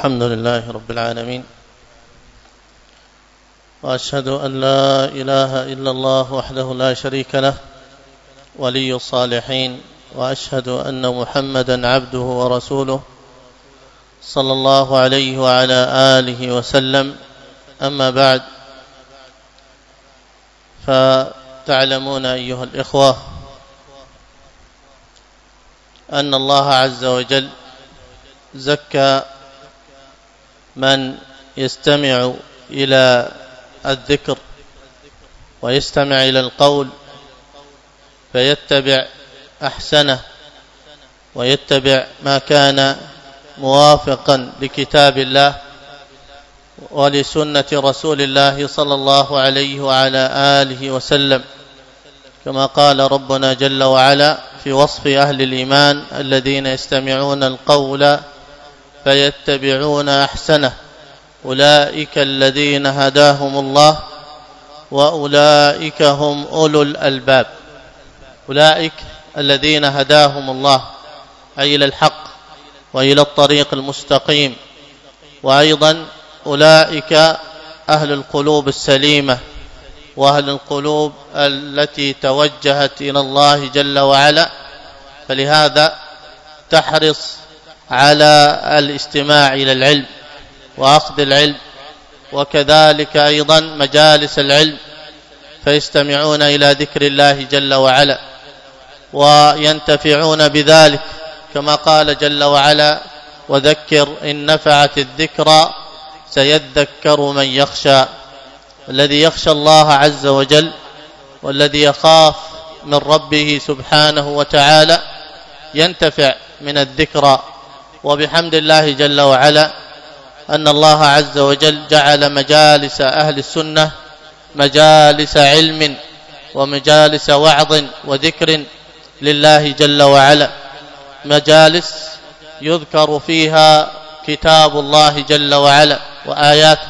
الحمد لله رب العالمين، وأشهد أن لا إله إلا الله وحده لا شريك له ولي الصالحين، وأشهد أن محمدا عبده ورسوله صلى الله عليه وعلى آله وسلم. أما بعد، فتعلمون أيها الإخوة أن الله عز وجل زكى من يستمع إلى الذكر ويستمع إلى القول فيتبع أحسنه ويتبع ما كان موافقا لكتاب الله ولسنة رسول الله صلى الله عليه وعلى آله وسلم، كما قال ربنا جل وعلا في وصف أهل الإيمان: الذين يستمعون القول فيتبعون أحسنه أولئك الذين هداهم الله وأولئك هم أولو الألباب. أولئك الذين هداهم الله أي إلى الحق وإلى الطريق المستقيم، وأيضا أولئك أهل القلوب السليمة وأهل القلوب التي توجهت إلى الله جل وعلا، فلهذا تحرص على الاستماع إلى العلم وأخذ العلم، وكذلك أيضا مجالس العلم فيستمعون إلى ذكر الله جل وعلا وينتفعون بذلك، كما قال جل وعلا: وذكر إن نفعت الذكرى سيذكر من يخشى. الذي يخشى الله عز وجل والذي يخاف من ربه سبحانه وتعالى ينتفع من الذكرى. وبحمد الله جل وعلا أن الله عز وجل جعل مجالس أهل السنة مجالس علم ومجالس وعظ وذكر لله جل وعلا، مجالس يذكر فيها كتاب الله جل وعلا وآياته،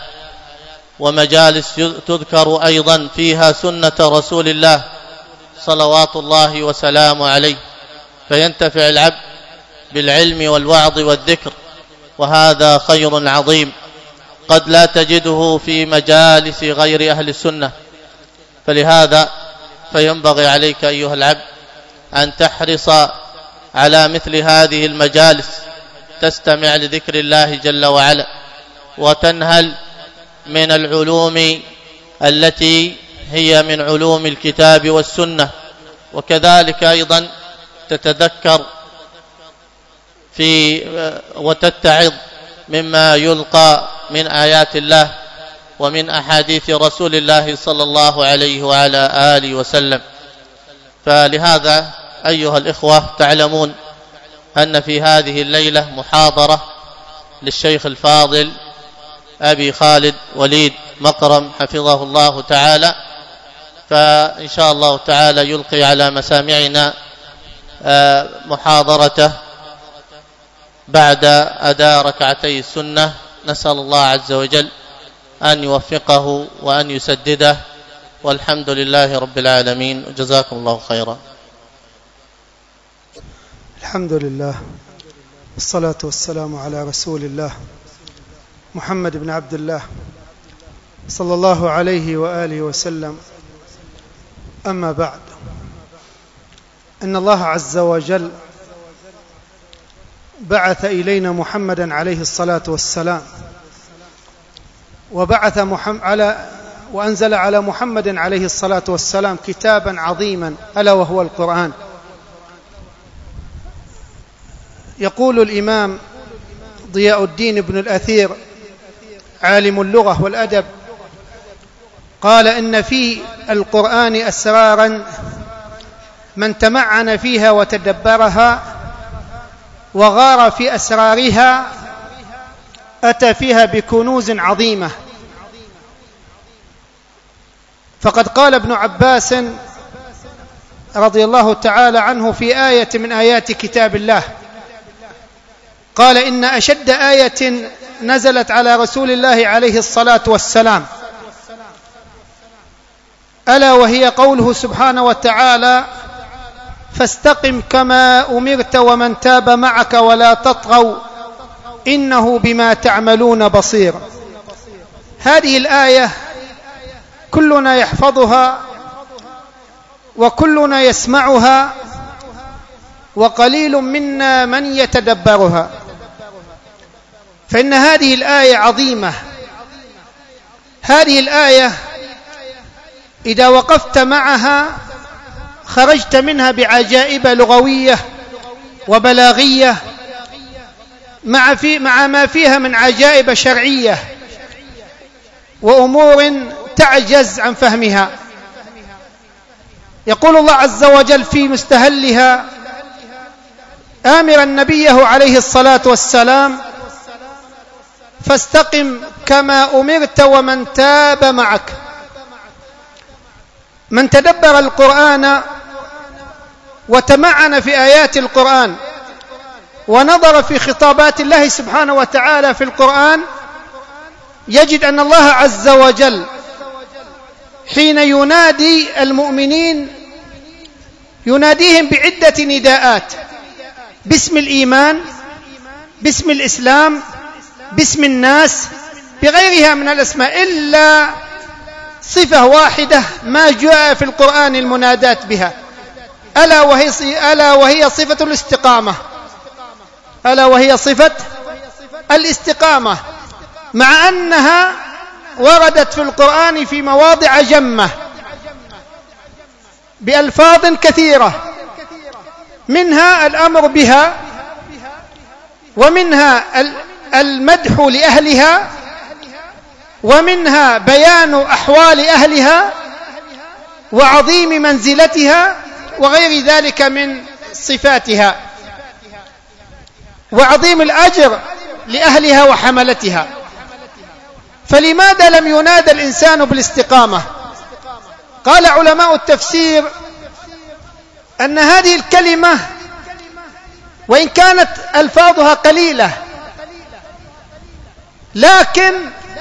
ومجالس تذكر أيضا فيها سنة رسول الله صلوات الله وسلامه عليه، فينتفع العبد بالعلم والوعظ والذكر، وهذا خير عظيم قد لا تجده في مجالس غير أهل السنة. فلهذا فينبغي عليك أيها العبد أن تحرص على مثل هذه المجالس، تستمع لذكر الله جل وعلا وتنهل من العلوم التي هي من علوم الكتاب والسنة، وكذلك أيضا تتذكر وتتعظ مما يلقى من آيات الله ومن أحاديث رسول الله صلى الله عليه وعلى آله وسلم. فلهذا أيها الإخوة تعلمون أن في هذه الليلة محاضرة للشيخ الفاضل أبي خالد وليد مقرم حفظه الله تعالى، فإن شاء الله تعالى يلقي على مسامعنا محاضرته بعد أداء ركعتي السنة. نسأل الله عز وجل أن يوفقه وأن يسدده، والحمد لله رب العالمين، وجزاكم الله خيرا. الحمد لله والصلاة والسلام على رسول الله محمد بن عبد الله صلى الله عليه وآله وسلم. أما بعد، إن الله عز وجل بعث إلينا محمدا عليه الصلاة والسلام، وأنزل على محمد عليه الصلاة والسلام كتابا عظيما ألا وهو القرآن. يقول الإمام ضياء الدين بن الأثير عالم اللغة والأدب، قال: إن في القرآن أسرارا من تمعن فيها وتدبرها وغار في أسرارها أتى فيها بكنوز عظيمة. فقد قال ابن عباس رضي الله تعالى عنه في آية من آيات كتاب الله، قال: إن أشد آية نزلت على رسول الله عليه الصلاة والسلام ألا وهي قوله سبحانه وتعالى: فاستقم كما أمرت ومن تاب معك ولا تطغوا إنه بما تعملون بصير. هذه الآية كلنا يحفظها وكلنا يسمعها، وقليل منا من يتدبرها، فإن هذه الآية عظيمة. هذه الآية إذا وقفت معها خرجت منها بعجائب لغوية وبلاغية مع ما فيها من عجائب شرعية وأمور تعجز عن فهمها. يقول الله عز وجل في مستهلها آمرا نبيه عليه الصلاة والسلام: فاستقم كما أمرت ومن تاب معك. من تدبر القرآن وتمعن في آيات القرآن ونظر في خطابات الله سبحانه وتعالى في القرآن يجد أن الله عز وجل حين ينادي المؤمنين يناديهم بعدة نداءات: باسم الإيمان، باسم الإسلام، باسم الناس، بغيرها من الأسماء، إلا صفة واحدة ما جاء في القرآن المنادات بها، ألا وهي صفة الاستقامة. ألا وهي صفة الاستقامة، مع أنها وردت في القرآن في مواضع جمة بألفاظ كثيرة، منها الأمر بها، ومنها المدح لأهلها، ومنها بيان أحوال أهلها وعظيم منزلتها وغير ذلك من صفاتها، وعظيم الأجر لأهلها وحملتها. فلماذا لم ينادى الإنسان بالاستقامة؟ قال علماء التفسير أن هذه الكلمة وإن كانت ألفاظها قليلة لكن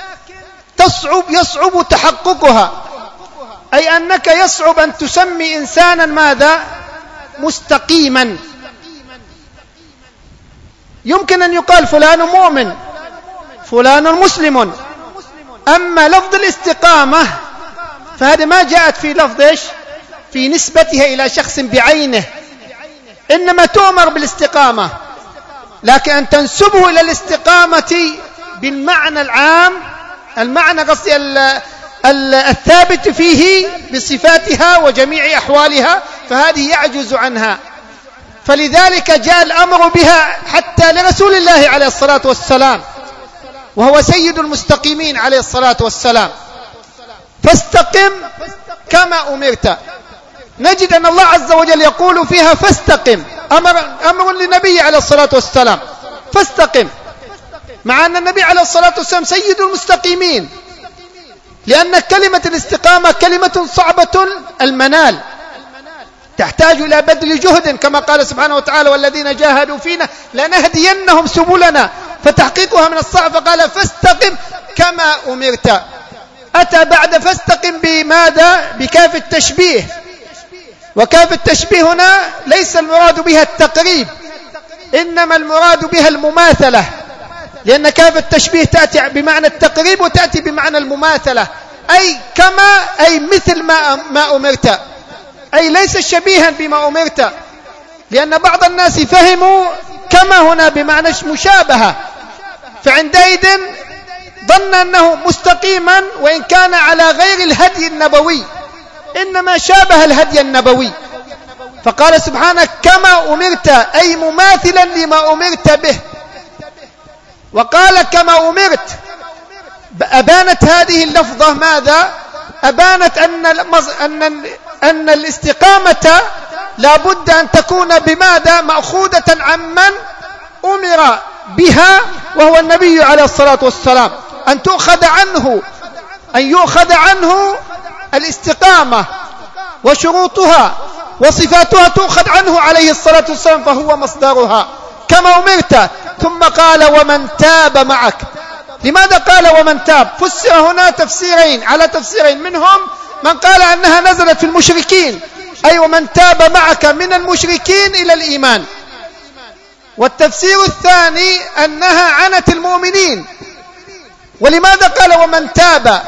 يصعب تحققها، أي أنك يصعب أن تسمي إنسانا ماذا؟ مستقيما. يمكن أن يقال فلان مؤمن، فلان مسلم، أما لفظ الاستقامة فهذا ما جاءت في لفظ في نسبتها إلى شخص بعينه، إنما تؤمر بالاستقامة، لكن أن تنسبه إلى الاستقامة بالمعنى العام، المعنى قصدي الثابت فيه بصفاتها وجميع أحوالها، فهذه يعجز عنها. فلذلك جاء الأمر بها حتى لرسول الله عليه الصلاة والسلام، وهو سيد المستقيمين عليه الصلاة والسلام: فاستقم كما أمرت. نجد أن الله عز وجل يقول فيها فاستقم، أمر للنبي عليه الصلاة والسلام فاستقم، مع أن النبي عليه الصلاة والسلام سيد المستقيمين، لأن كلمة الاستقامة كلمة صعبة المنال، تحتاج إلى بذل جهد، كما قال سبحانه وتعالى: والذين جاهدوا فينا لنهدينهم سبلنا، فتحقيقها من الصعب، فقال فاستقم كما أمرت. أتى بعد فاستقم بماذا؟ بكاف التشبيه، وكاف التشبيه هنا ليس المراد بها التقريب، إنما المراد بها المماثلة، لأن كاف التشبيه تأتي بمعنى التقريب وتأتي بمعنى المماثلة، أي كما، أي مثل ما أمرت، أي ليس شبيها بما أمرت، لأن بعض الناس فهموا كما هنا بمعنى مشابهة، فعندئذ ظن أنه مستقيما وإن كان على غير الهدي النبوي، إنما شابه الهدي النبوي. فقال سبحانه كما أمرت، أي مماثلا لما أمرت به. وقال كما أمرت، أبانت هذه اللفظة ماذا؟ أبانت أن الاستقامة لا بد أن تكون بماذا؟ مأخوذة عمن أمر بها وهو النبي عليه الصلاة والسلام، أن يؤخذ عنه الاستقامة وشروطها وصفاتها، تؤخذ عنه عليه الصلاة والسلام، فهو مصدرها كما أمرت. ثم قال ومن تاب معك. لماذا قال ومن تاب؟ فسر هنا تفسيرين على تفسيرين، منهم من قال أنها نزلت في المشركين، أي ومن تاب معك من المشركين إلى الإيمان، والتفسير الثاني أنها عنت المؤمنين. ولماذا قال ومن تاب؟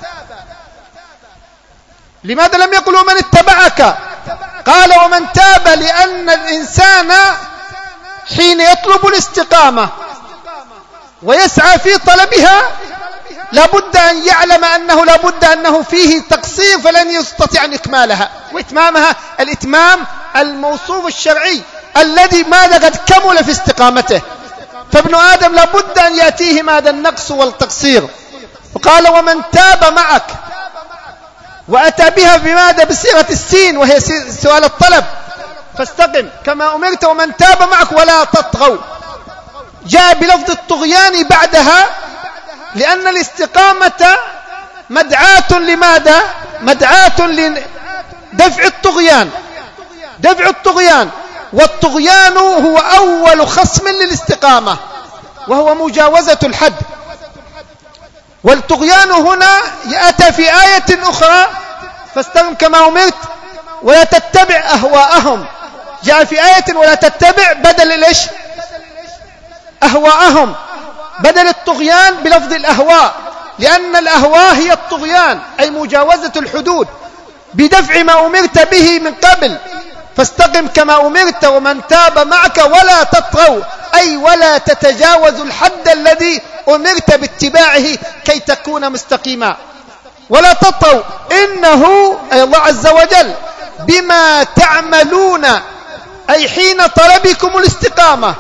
لماذا لم يقل ومن اتبعك؟ قال ومن تاب لأن الإنسان حين يطلب الاستقامة ويسعى في طلبها لابد أن يعلم أنه لابد أنه فيه تقصير فلن يستطيع أن يكملها، وإتمامها الإتمام الموصوف الشرعي الذي ماذا قد كمل في استقامته. فابن آدم لابد أن يأتيه ماذا النقص والتقصير. وقال ومن تاب معك، وأتى بها بماذا بصيغة السين وهي سؤال الطلب، فاستقم كما أمرت ومن تاب معك ولا تطغوا. جاء بلفظ الطغيان بعدها لأن الاستقامة مدعاة لماذا؟ مدعاة لدفع الطغيان، دفع الطغيان. والطغيان هو أول خصم للاستقامة وهو مجاوزة الحد. والطغيان هنا يأتى في آية أخرى فاستقم كما أمرت ولا تتبع أهواءهم. جاء في آية ولا تتبع بدل ليش؟ أهواءهم، بدل الطغيان بلفظ الأهواء، لأن الأهواء هي الطغيان أي مجاوزة الحدود بدفع ما أمرت به من قبل. فاستقم كما أمرت ومن تاب معك ولا تطغوا أي ولا تتجاوزوا الحد الذي أمرت باتباعه كي تكون مستقيما. ولا تطغوا إنه أي الله عز وجل بما تعملون أي حين طلبكم الاستقامة،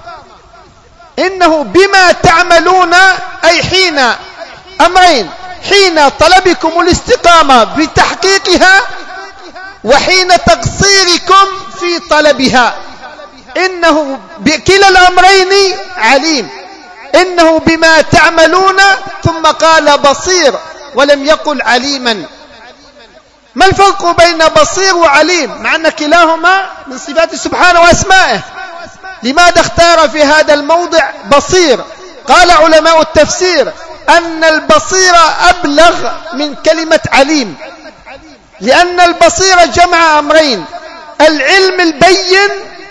إنه بما تعملون أي حين أمرين: حين طلبكم الاستقامة بتحقيقها وحين تقصيركم في طلبها. إنه بكلا الأمرين عليم. إنه بما تعملون ثم قال بصير ولم يقل عليما. ما الفرق بين بصير وعليم مع أن كلاهما من صفات سبحانه وأسمائه؟ لماذا اختار في هذا الموضع بصير؟ قال علماء التفسير أن البصير أبلغ من كلمة عليم، لأن البصير جمع أمرين: العلم البين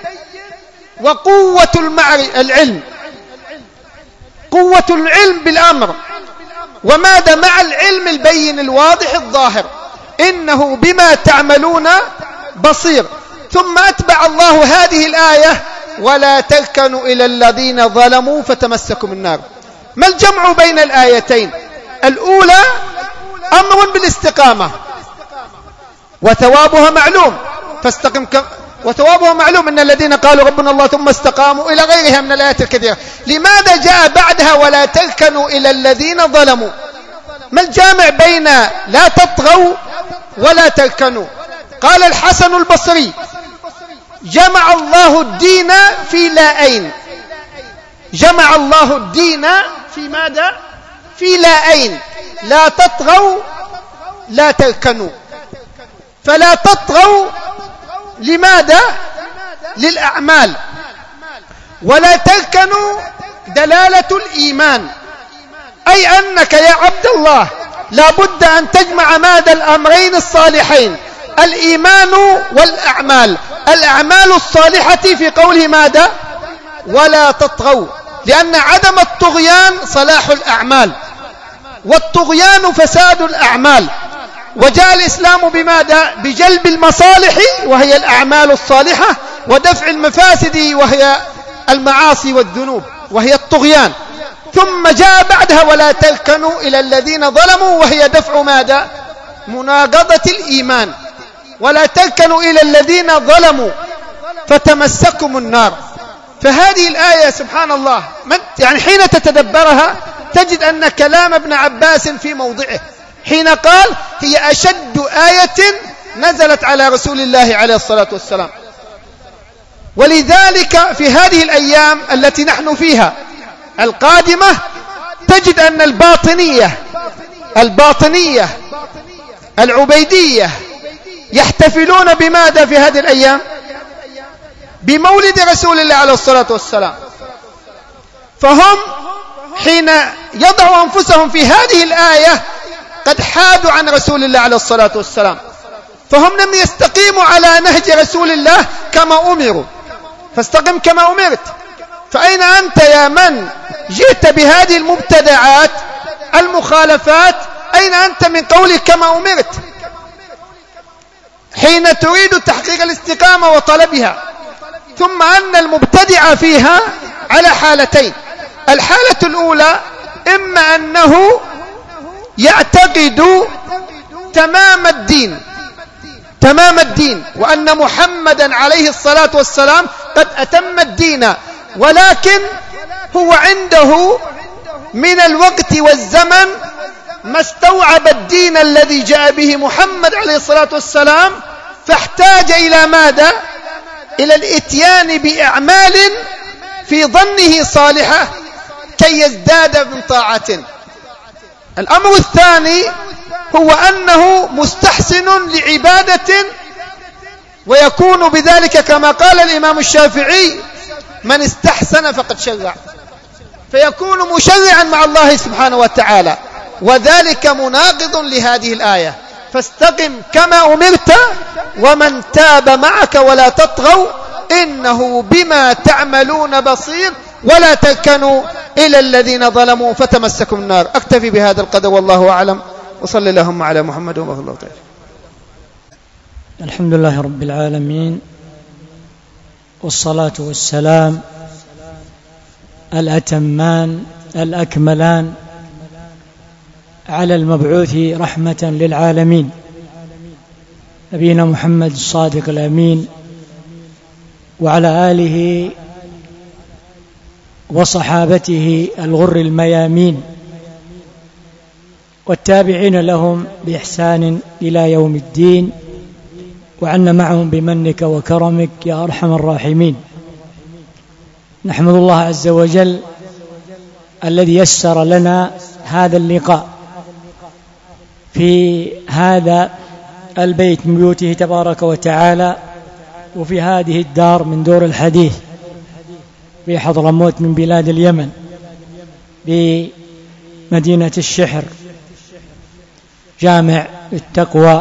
وقوة العلم، قوة العلم بالأمر. وماذا مع العلم البين الواضح الظاهر؟ إنه بما تعملون بصير. ثم أتبع الله هذه الآية: ولا تركنوا إلى الذين ظلموا فتمسكوا النار. ما الجمع بين الآيتين؟ الأولى أمر بالاستقامة وثوابها معلوم، فاستقم وثوابها معلوم إن الذين قالوا ربنا الله ثم استقاموا إلى غيرها من الآيات الكثيرة. لماذا جاء بعدها ولا تركنوا إلى الذين ظلموا؟ ما الجامع بين لا تطغوا ولا تركنوا؟ قال الحسن البصري: جمع الله الدين في لاءين. جمع الله الدين في ماذا؟ في لاءين: لا تطغوا لا تركنوا. فلا تطغوا لماذا؟ للأعمال. ولا تركنوا دلالة الإيمان، أي أنك يا عبد الله لابد أن تجمع ماذا؟ الأمرين الصالحين: الإيمان والأعمال. الأعمال الصالحة في قوله ماذا؟ ولا تطغوا، لأن عدم الطغيان صلاح الأعمال والطغيان فساد الأعمال. وجاء الإسلام بماذا؟ بجلب المصالح وهي الأعمال الصالحة، ودفع المفاسد وهي المعاصي والذنوب وهي الطغيان. ثم جاء بعدها ولا تركنوا إلى الذين ظلموا وهي دفع ماذا؟ مناقضة الإيمان. ولا تركنوا إلى الذين ظلموا فتمسكم النار. فهذه الآية سبحان الله يعني حين تتدبرها تجد أن كلام ابن عباس في موضعه، حين قال: هي أشد آية نزلت على رسول الله عليه الصلاة والسلام. ولذلك في هذه الأيام التي نحن فيها القادمة تجد أن الباطنية العبيدية يحتفلون بماذا في هذه الأيام؟ بمولد رسول الله عليه الصلاة والسلام. فهم حين يضعوا أنفسهم في هذه الآية قد حادوا عن رسول الله عليه الصلاة والسلام، فهم لم يستقيموا على نهج رسول الله كما أمروا. فاستقم كما أمرت. فأين أنت يا من جئت بهذه المبتدعات المخالفات؟ أين أنت من قولك كما أمرت حين تريد تحقيق الاستقامة وطلبها؟ ثم أن المبتدع فيها على حالتين: الحالة الأولى إما أنه يعتقد تمام الدين وأن محمدا عليه الصلاة والسلام قد أتم الدين، ولكن هو عنده من الوقت والزمن ما استوعب الدين الذي جاء به محمد عليه الصلاة والسلام، فاحتاج إلى ماذا؟ إلى الإتيان بأعمال في ظنه صالحة كي يزداد من طاعة. الأمر الثاني هو أنه مستحسن لعبادة، ويكون بذلك كما قال الإمام الشافعي: من استحسن فقد شرع، فيكون مشرعا مع الله سبحانه وتعالى، وذلك مناقض لهذه الآية: فاستقم كما أمرت ومن تاب معك ولا تطغوا إنه بما تعملون بصير ولا تركنوا إلى الذين ظلموا فتمسكوا النار. أكتفي بهذا القدر والله أعلم، وصلى اللهم على محمد وبارك الله تعالى. الحمد لله رب العالمين، والصلاة والسلام الأتمان الأكملان على المبعوث رحمة للعالمين نبينا محمد الصادق الأمين، وعلى آله وصحابته الغر الميامين، والتابعين لهم بإحسان إلى يوم الدين، وعنا معهم بمنك وكرمك يا أرحم الراحمين. نحمد الله عز وجل الذي يسر لنا هذا اللقاء في هذا البيت من بيوته تبارك وتعالى، وفي هذه الدار من دور الحديث في حضرموت من بلاد اليمن بمدينة الشحر، جامع التقوى.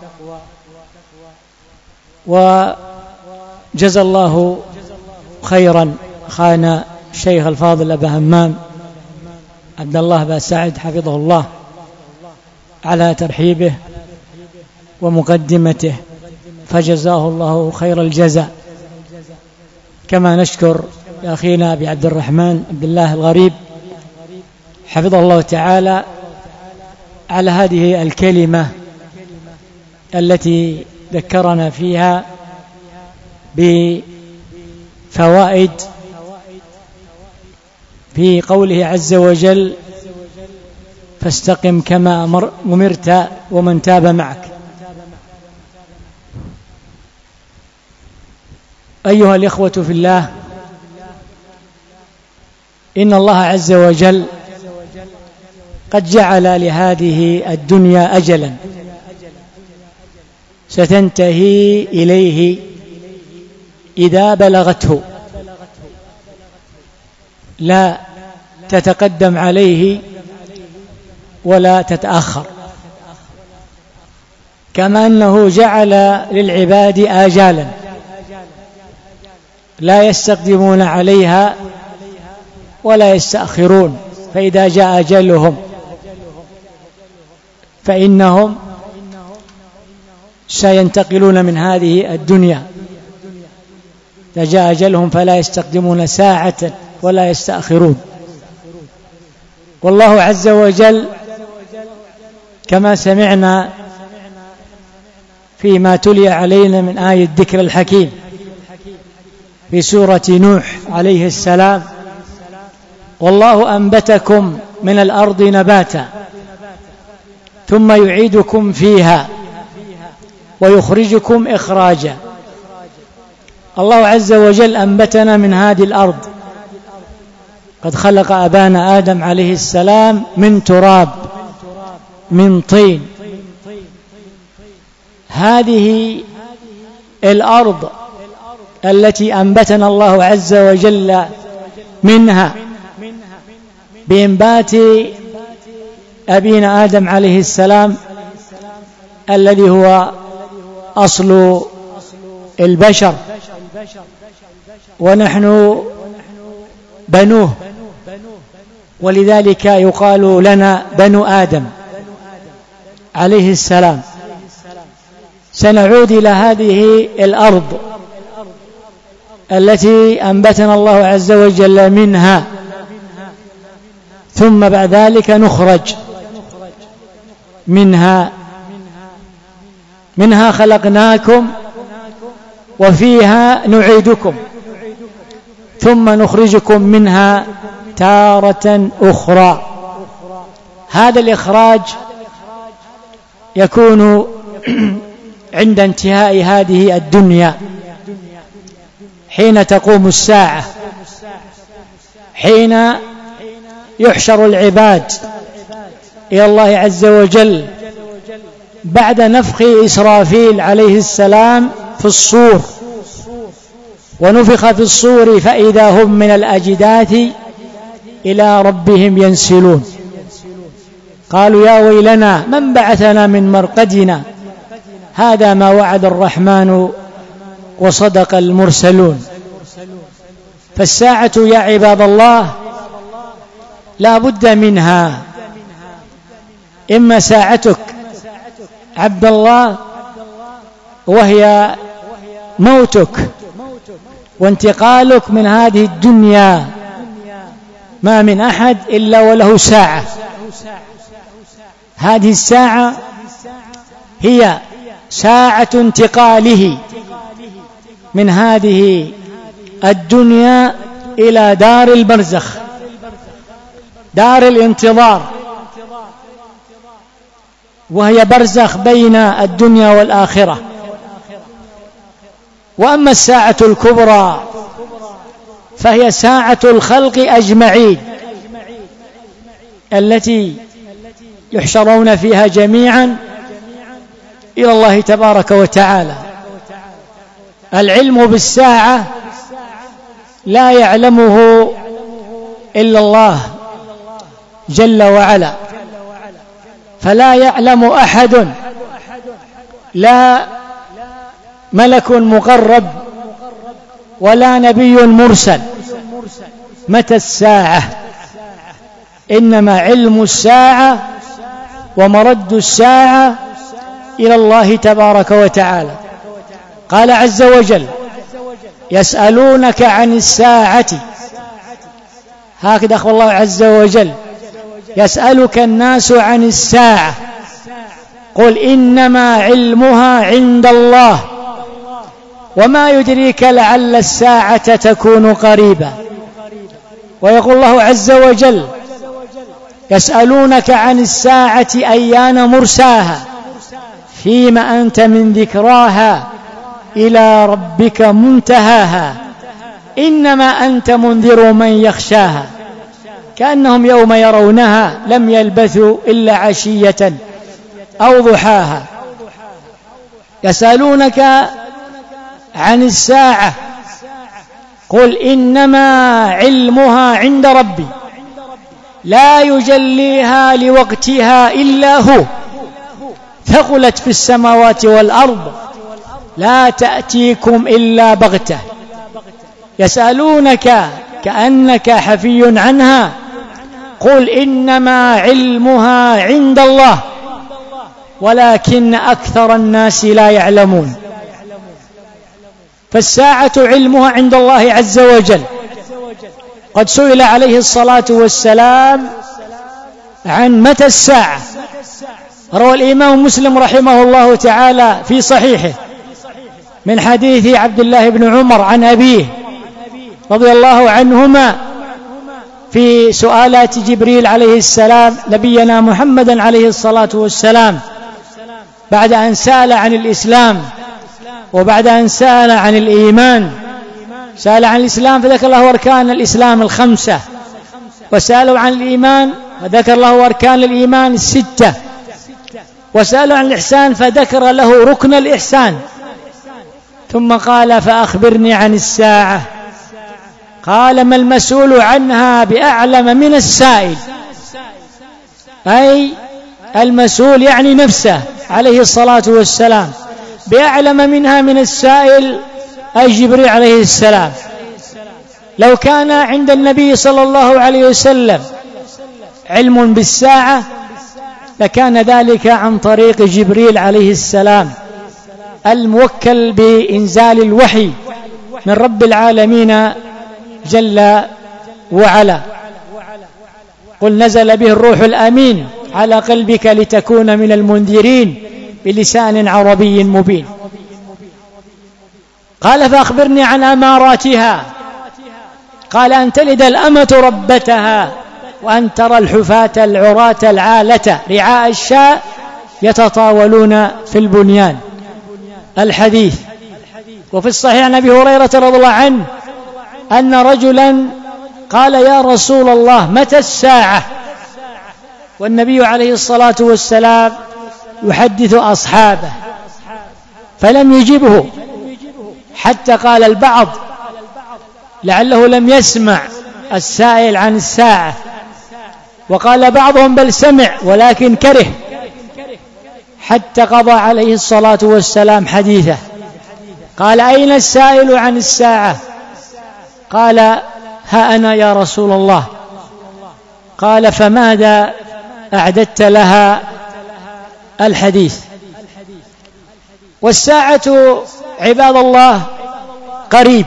وجزى الله خيرا أخانا الشيخ الفاضل أبا همام عبد الله با سعد حفظه الله على ترحيبه ومقدمته، فجزاه الله خير الجزاء. كما نشكر أخينا أبي عبد الرحمن عبد الله الغريب حفظه الله تعالى على هذه الكلمة التي ذكرنا فيها بفوائد في قوله عز وجل: فاستقم كما أمرت ومن تاب معك. أيها الإخوة في الله، إن الله عز وجل قد جعل لهذه الدنيا أجلا ستنتهي إليه إذا بلغته، لا تتقدم عليه ولا تتأخر. كما أنه جعل للعباد آجالا لا يستقدمون عليها ولا يستأخرون، فإذا جاء أجلهم فإنهم سينتقلون من هذه الدنيا. إذا جاء أجلهم فلا يستقدمون ساعة ولا يستأخرون. والله عز وجل كما سمعنا فيما تلي علينا من آية الذكر الحكيم في سورة نوح عليه السلام: والله أنبتكم من الأرض نباتا ثم يعيدكم فيها ويخرجكم إخراجا. الله عز وجل أنبتنا من هذه الأرض، قد خلق أبانا آدم عليه السلام من تراب من طين. هذه الأرض التي أنبتنا الله عز وجل منها بإنبات أبينا آدم عليه السلام الذي هو أصل البشر، ونحن بنوه، ولذلك يقال لنا بنو آدم عليه السلام. سنعود إلى هذه الأرض التي أنبتنا الله عز وجل منها، ثم بعد ذلك نخرج منها خلقناكم وفيها نعيدكم ثم نخرجكم منها تارة أخرى. هذا الإخراج يكون عند انتهاء هذه الدنيا، حين تقوم الساعة، حين يحشر العباد إلى الله عز وجل بعد نفخ إسرافيل عليه السلام في الصور، ونفخ في الصور فإذا هم من الأجداث إلى ربهم ينسلون. قالوا يا ويلنا من بعثنا من مرقدنا، هذا ما وعد الرحمن وصدق المرسلون. فالساعة يا عباد الله لا بد منها، إما ساعتك عبد الله وهي موتك وانتقالك من هذه الدنيا. ما من أحد إلا وله ساعة، هذه الساعة هي ساعة انتقاله من هذه الدنيا إلى دار البرزخ، دار الانتظار، وهي برزخ بين الدنيا والآخرة. وأما الساعة الكبرى فهي ساعة الخلق أجمعين التي يحشرون فيها جميعا إلى الله تبارك وتعالى. العلم بالساعة لا يعلمه إلا الله جل وعلا، فلا يعلم أحد، لا ملك مقرب ولا نبي مرسل، متى الساعة. إنما علم الساعة ومرد الساعة إلى الله تبارك وتعالى. قال عز وجل يسألونك عن الساعة، هكذا أخبر الله عز وجل يسألك الناس عن الساعة قل إنما علمها عند الله وما يدريك لعل الساعة تكون قريبا. ويقول الله عز وجل يسألونك عن الساعة أيان مرساها فيما أنت من ذكراها إلى ربك منتهاها إنما أنت منذر من يخشاها كأنهم يوم يرونها لم يلبثوا إلا عشية أو ضحاها. يسألونك عن الساعة قل إنما علمها عند ربي لا يجليها لوقتها إلا هو ثقلت في السماوات والأرض لا تأتيكم إلا بغتة. يسألونك كأنك حفي عنها قل إنما علمها عند الله ولكن أكثر الناس لا يعلمون. فالساعة علمها عند الله عز وجل. قد سئل عليه الصلاة والسلام عن متى الساعة، روى الإمام مسلم رحمه الله تعالى في صحيحه من حديث عبد الله بن عمر عن أبيه رضي الله عنهما في سؤالات جبريل عليه السلام نبينا محمدا عليه الصلاة والسلام بعد أن سأل عن الإسلام وبعد أن سأل عن الإيمان. سأل عن الإسلام فذكر له أركان الإسلام الخمسة، وسألوا عن الإيمان فذكر له أركان الإيمان الستة، وسألوا عن الإحسان فذكر له ركن الإحسان. ثم قال فأخبرني عن الساعة. قال ما المسؤول عنها بأعلم من السائل، أي المسؤول يعني نفسه عليه الصلاة والسلام بأعلم منها من السائل أي جبريل عليه السلام. لو كان عند النبي صلى الله عليه وسلم علم بالساعة لكان ذلك عن طريق جبريل عليه السلام الموكل بإنزال الوحي من رب العالمين جل وعلا. قل نزل به الروح الأمين على قلبك لتكون من المنذرين بلسان عربي مبين. قال فأخبرني عن أماراتها. قال أن تلد الأمة ربتها وأن ترى الحفاة العراة العالة رعاء الشاء يتطاولون في البنيان. الحديث. وفي الصحيح عن أبي هريرة رضي الله عنه أن رجلا قال يا رسول الله متى الساعة؟ والنبي عليه الصلاة والسلام يحدث أصحابه فلم يجبه، حتى قال البعض لعله لم يسمع السائل عن الساعة، وقال بعضهم بل سمع ولكن كره، حتى قضى عليه الصلاة والسلام حديثه. قال أين السائل عن الساعة؟ قال ها أنا يا رسول الله. قال فماذا أعددت لها؟ الحديث. والساعة عباد الله قريب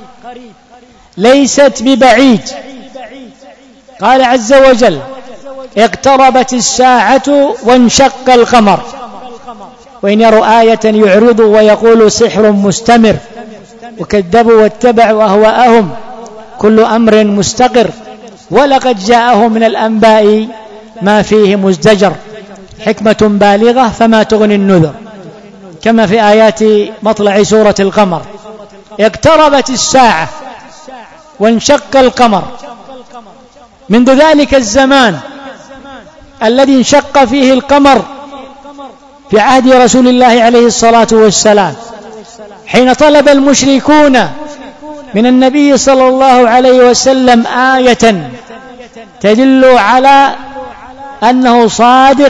ليست ببعيد. قال عز وجل اقتربت الساعة وانشق القمر وإن يروا آية يعرضوا ويقولوا سحر مستمر وكذبوا واتبعوا أهواءهم كل أمر مستقر ولقد جاءهم من الأنباء ما فيه مزدجر حكمة بالغة فما تغني النذر، كما في آيات مطلع سورة القمر. اقتربت الساعة وانشق القمر. منذ ذلك الزمان الذي انشق فيه القمر في عهد رسول الله عليه الصلاة والسلام، حين طلب المشركون من النبي صلى الله عليه وسلم آية تدل على أنه صادق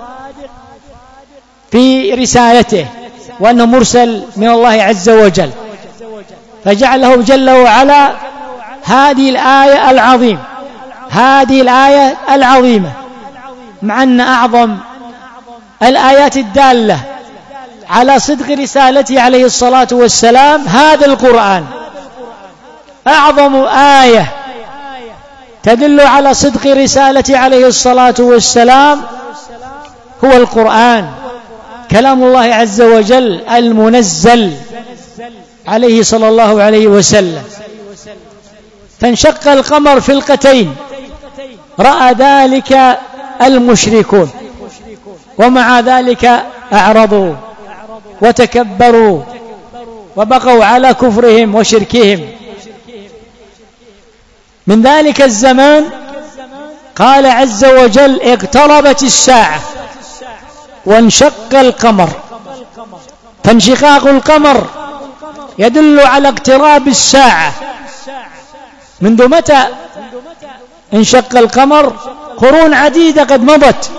في رسالته وأنه مرسل من الله عز وجل، فجعله جل وعلا هذه الآية العظيمة، هذه الآية العظيمة، مع أن أعظم الآيات الدالة على صدق رسالته عليه الصلاة والسلام هذا القرآن. أعظم آية تدل على صدق رسالته عليه الصلاة والسلام هو القرآن، كلام الله عز وجل المنزل عليه صلى الله عليه وسلم. فانشق القمر فلقتين رأى ذلك المشركون، ومع ذلك أعرضوا وتكبروا وبقوا على كفرهم وشركهم. من ذلك الزمان قال عز وجل اقتربت الساعة وانشق القمر. فانشقاق القمر يدل على اقتراب الساعة. منذ متى انشق القمر؟ قرون عديدة قد مضت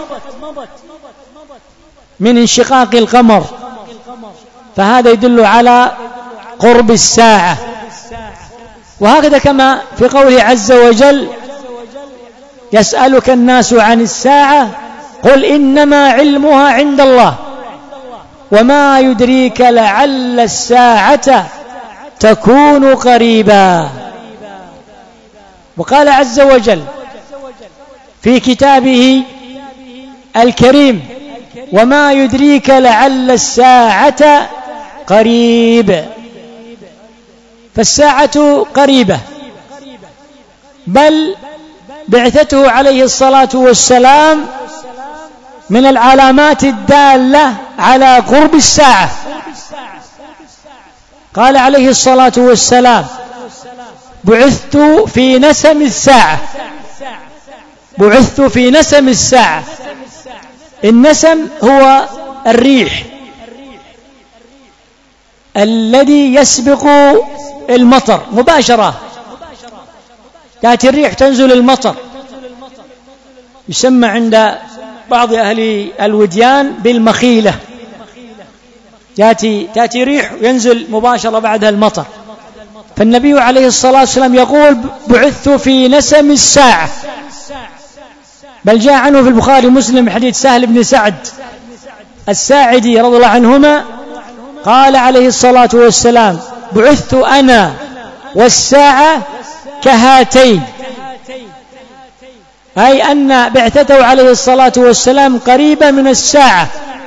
من انشقاق القمر، فهذا يدل على قرب الساعة. وهكذا كما في قوله عز وجل يسألك الناس عن الساعة قل إنما علمها عند الله وما يدريك لعل الساعة تكون قريبا. وقال عز وجل في كتابه الكريم وما يدريك لعل الساعة قريب. فالساعة قريبة، بل بعثته عليه الصلاة والسلام من العلامات الدالة على قرب الساعة. قال عليه الصلاة والسلام بعثت في نسم الساعة، بعثت في نسم الساعة. النسم هو الريح الذي يسبق المطر مباشرة، تأتي الريح تنزل المطر، يسمى عند بعض أهل الوديان بالمخيلة. تأتي ريح وينزل مباشرة بعدها المطر، فالنبي عليه الصلاة والسلام يقول بعثت في نسم الساعة، بل جاء عنه في البخاري ومسلم حديث سهل بن سعد الساعدي رضي الله عنهما قال عليه الصلاة والسلام بعثت أنا والساعة كهاتين، أي أن بعثته عليه الصلاة والسلام قريبة من الساعة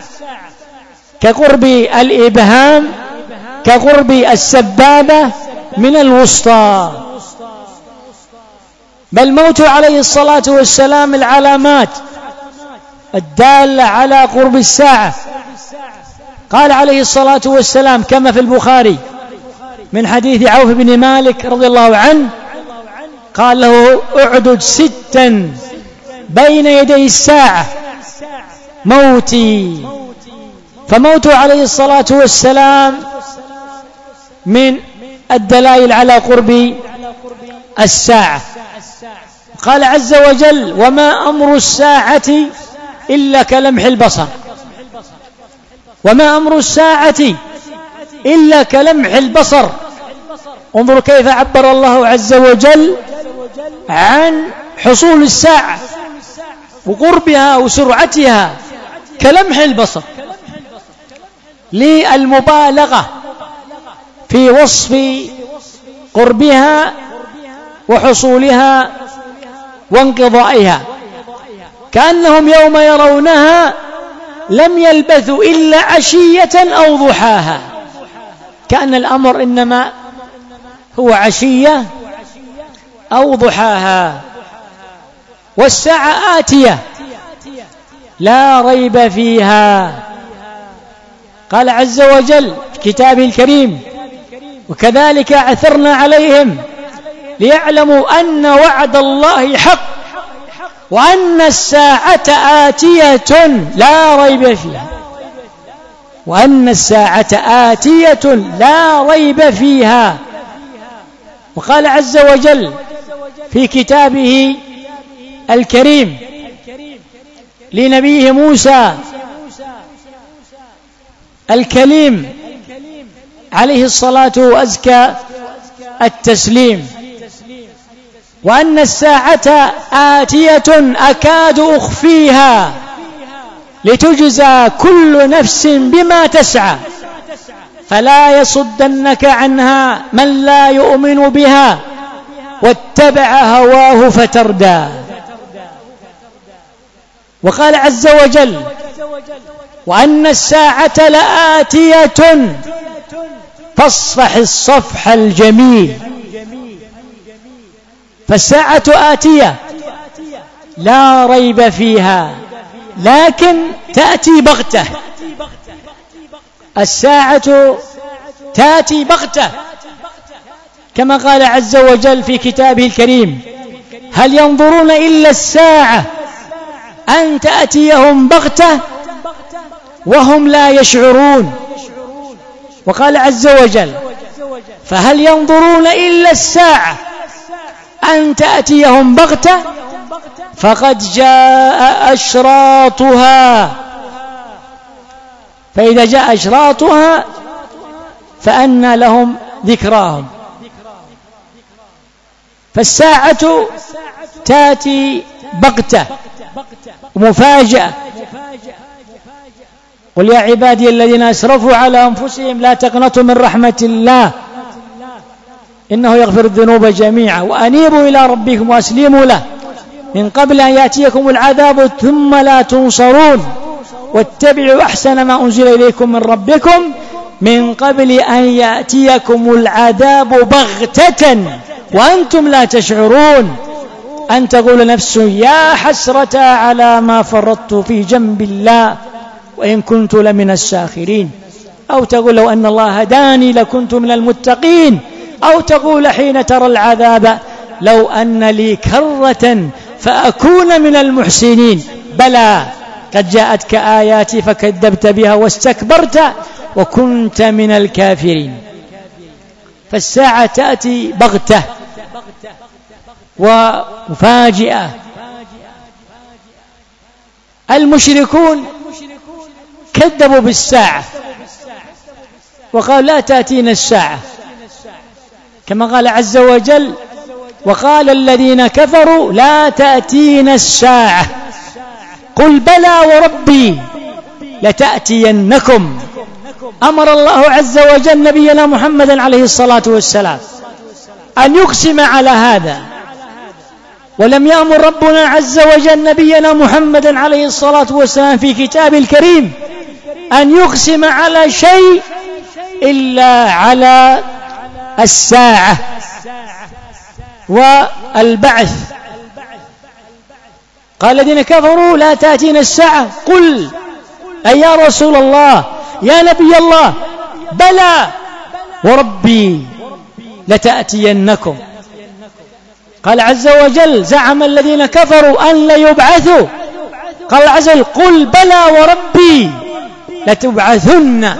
كقرب الإبهام، كقرب السبابة من الوسطى. بل موت عليه الصلاة والسلام العلامات الدالة على قرب الساعة. قال عليه الصلاة والسلام كما في البخاري من حديث عوف بن مالك رضي الله عنه قال له اعدد 6 بين يدي الساعة موتي، فموت عليه الصلاة والسلام من الدلائل على قرب الساعة. قال عز وجل وما أمر الساعة إلا كلمح البصر، وما أمر الساعة إلا كلمح البصر. انظروا كيف عبر الله عز وجل عن حصول الساعة وقربها وسرعتها كلمح البصر للمبالغة في وصف قربها وحصولها وانقضائها، كأنهم يوم يرونها لم يلبثوا إلا عشية أو ضحاها، كأن الأمر إنما هو عشية أو ضحاها. والساعة آتية لا ريب فيها. قال عز وجل في كتابه الكريم وكذلك عثرنا عليهم ليعلموا أن وعد الله حق وأن الساعة آتية لا ريب فيها، وأن الساعة آتية لا ريب فيها. وقال عز وجل في كتابه الكريم لنبيه موسى الكليم عليه الصلاة وأزكى التسليم وأن الساعة آتية أكاد أخفيها لتجزى كل نفس بما تسعى فلا يصدنك عنها من لا يؤمن بها واتبع هواه فتردى. وقال عز وجل وأن الساعة لآتية فاصفح الصفح الجميل. فالساعة آتية لا ريب فيها، لكن تأتي بغتة. الساعة تأتي بغتة كما قال عز وجل في كتابه الكريم هل ينظرون إلا الساعة أن تأتيهم بغتة وهم لا يشعرون. وقال عز وجل فهل ينظرون إلا الساعة أن تأتيهم بغتة فقد جاء أشراطها، فإذا جاء أشراطها فأنى لهم ذكراهم. فالساعة تأتي بغتة ومفاجأة. قل يا عبادي الذين أسرفوا على أنفسهم لا تقنطوا من رحمة الله إنه يغفر الذنوب جميعا وأنيبوا إلى ربكم وأسلموا له من قبل أن يأتيكم العذاب ثم لا تنصرون واتبعوا أحسن ما أنزل إليكم من ربكم من قبل أن يأتيكم العذاب بغتة وأنتم لا تشعرون أن تقول نفس يا حسرة على ما فرطت في جنب الله وإن كنت لمن الساخرين، أو تقول لو أن الله هداني لكنت من المتقين، أو تقول حين ترى العذاب لو أن لي كرة فأكون من المحسنين. بلى قد جاءتك آياتي فكذبت بها واستكبرت وكنت من الكافرين. فالساعة تأتي بغتة ومفاجئة. المشركون كذبوا بالساعة وقالوا لا تأتينا الساعة كما قال عز وجل: وقال الذين كفروا لا تأتينا الساعة قل بلى وربي لتأتينكم. أمر الله عز وجل نبينا محمدا عليه الصلاة والسلام أن يقسم على هذا، ولم يأمر ربنا عز وجل نبينا محمدا عليه الصلاة والسلام في كتابه الكريم أن يقسم على شيء إلا على الساعة والبعث. قال الذين كفروا لا تأتينا الساعة قل أي يا رسول الله يا نبي الله بلى وربي لتأتينكم. قال عز وجل: زعم الذين كفروا أن لا يبعثوا. قال عز وجل: قل بلى وربي لتبعثن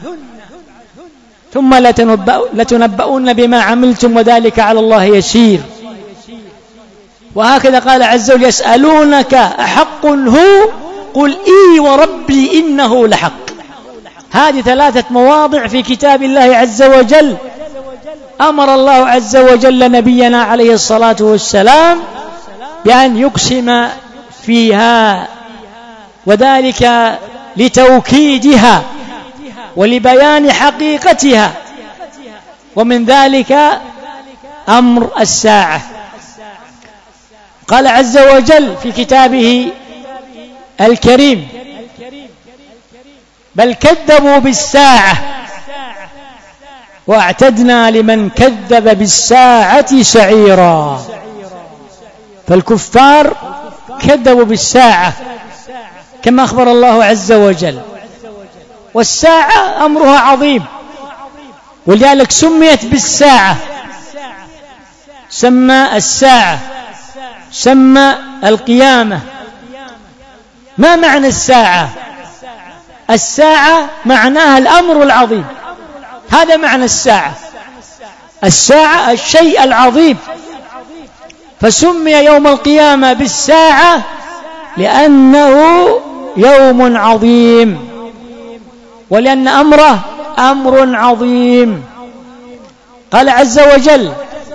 ثم لتنبؤون بما عملتم وذلك على الله يسير. وهكذا قال عز وجل: يسألونك أحق هو قل إي وربي إنه لحق. هذه 3 مواضع في كتاب الله عز وجل أمر الله عز وجل نبينا عليه الصلاة والسلام بأن يقسم فيها، وذلك لتوكيدها ولبيان حقيقتها، ومن ذلك أمر الساعة. قال عز وجل في كتابه الكريم: بل كذبوا بالساعة واعتدنا لمن كذب بالساعة سعيرا. فالكفار كذبوا بالساعة كما أخبر الله عز وجل، والساعة أمرها عظيم، ولذلك سميت بالساعة. سمى الساعة، سمى القيامة. ما معنى الساعة؟ الساعة معناها الأمر العظيم، هذا معنى الساعة. الساعة الشيء العظيم، فسمي يوم القيامة بالساعة لأنه يوم عظيم، ولأن أمره أمر عظيم. قال عز وجل: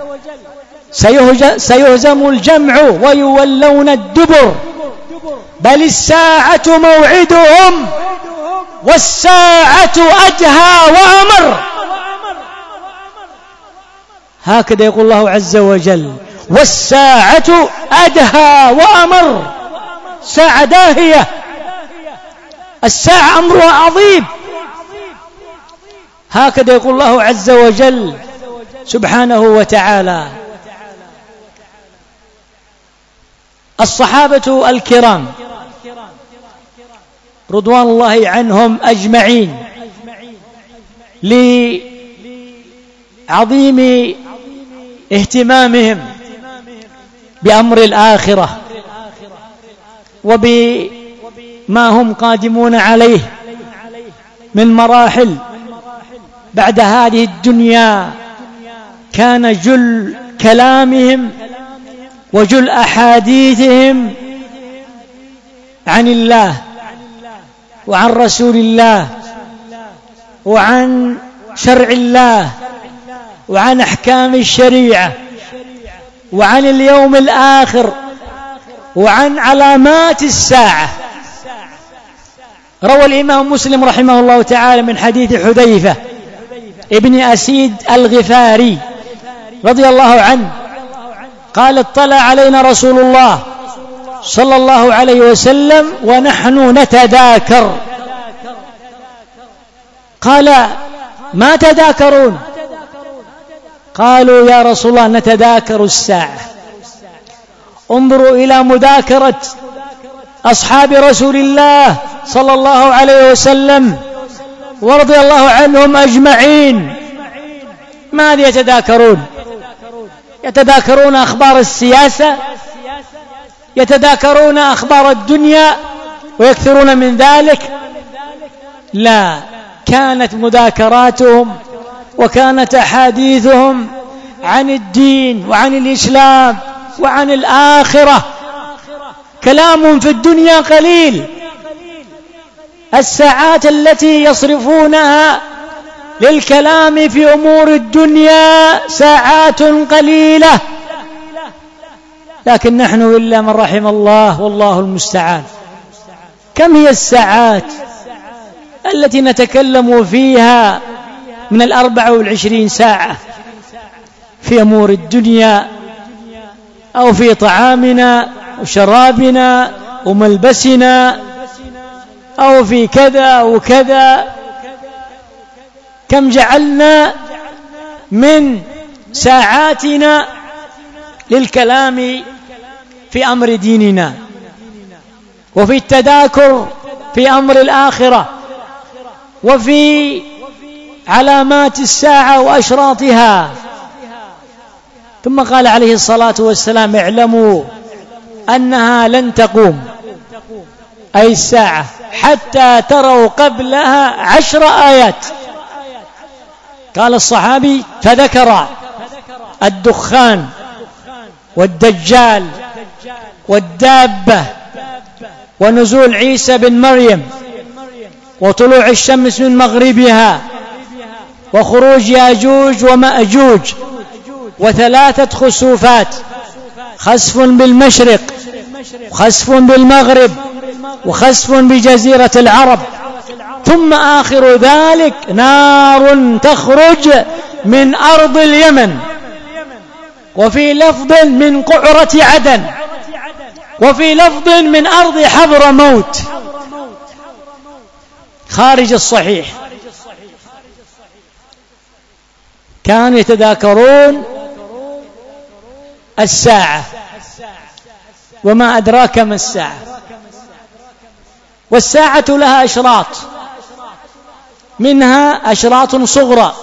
سيهزم الجمع ويولون الدبر بل الساعة موعدهم والساعة أدهى وأمر. هكذا يقول الله عز وجل: والساعة أدهى وأمر. ساعة داهية، الساعة أمرها عظيم. هكذا يقول الله عز وجل سبحانه وتعالى. الصحابة الكرام رضوان الله عنهم أجمعين لعظيم اهتمامهم بأمر الآخرة وبما هم قادمون عليه من مراحل بعد هذه الدنيا، كان جل كلامهم وجل أحاديثهم عن الله وعن رسول الله وعن شرع الله وعن أحكام الشريعة وعن اليوم الآخر وعن علامات الساعة. روى الإمام مسلم رحمه الله تعالى من حديث حذيفة ابن أسيد الغفاري رضي الله عنه قال: اطلع علينا رسول الله صلى الله عليه وسلم ونحن نتذاكر. قال: ما تذاكرون؟ قالوا: يا رسول الله نتذاكر الساعة. انظروا إلى مذاكرة أصحاب رسول الله صلى الله عليه وسلم ورضي الله عنهم أجمعين. ماذا يتذاكرون؟ يتذاكرون أخبار السياسة، يتذاكرون أخبار الدنيا ويكثرون من ذلك؟ لا، كانت مذاكراتهم وكانت أحاديثهم عن الدين وعن الإسلام وعن الآخرة. كلام في الدنيا قليل، الساعات التي يصرفونها للكلام في أمور الدنيا ساعات قليلة، لكن نحن إلا من رحم الله والله المستعان. كم هي الساعات التي نتكلم فيها من 24 ساعة في أمور الدنيا، أو في طعامنا وشرابنا وملبسنا، أو في كذا وكذا. كم جعلنا من ساعاتنا للكلام في أمر ديننا، وفي التذاكر في أمر الآخرة، وفي علامات الساعة وأشراطها. ثم قال عليه الصلاة والسلام: اعلموا أنها لن تقوم، أي الساعة، حتى تروا قبلها 10 آيات. قال الصحابي: فذكر الدخان والدجال والدابة ونزول عيسى بن مريم وطلوع الشمس من مغربها وخروج ياجوج ومأجوج و3 خسوفات: خسف بالمشرق وخسف بالمغرب وخسف بجزيرة العرب، ثم آخر ذلك نار تخرج من أرض اليمن، وفي لفظ من قعرة عدن، وفي لفظ من أرض حضر موت. خارج الصحيح. كانوا يتذاكرون الساعة، وما أدراك ما الساعة. والساعة لها أشراط، منها أشراط صغرى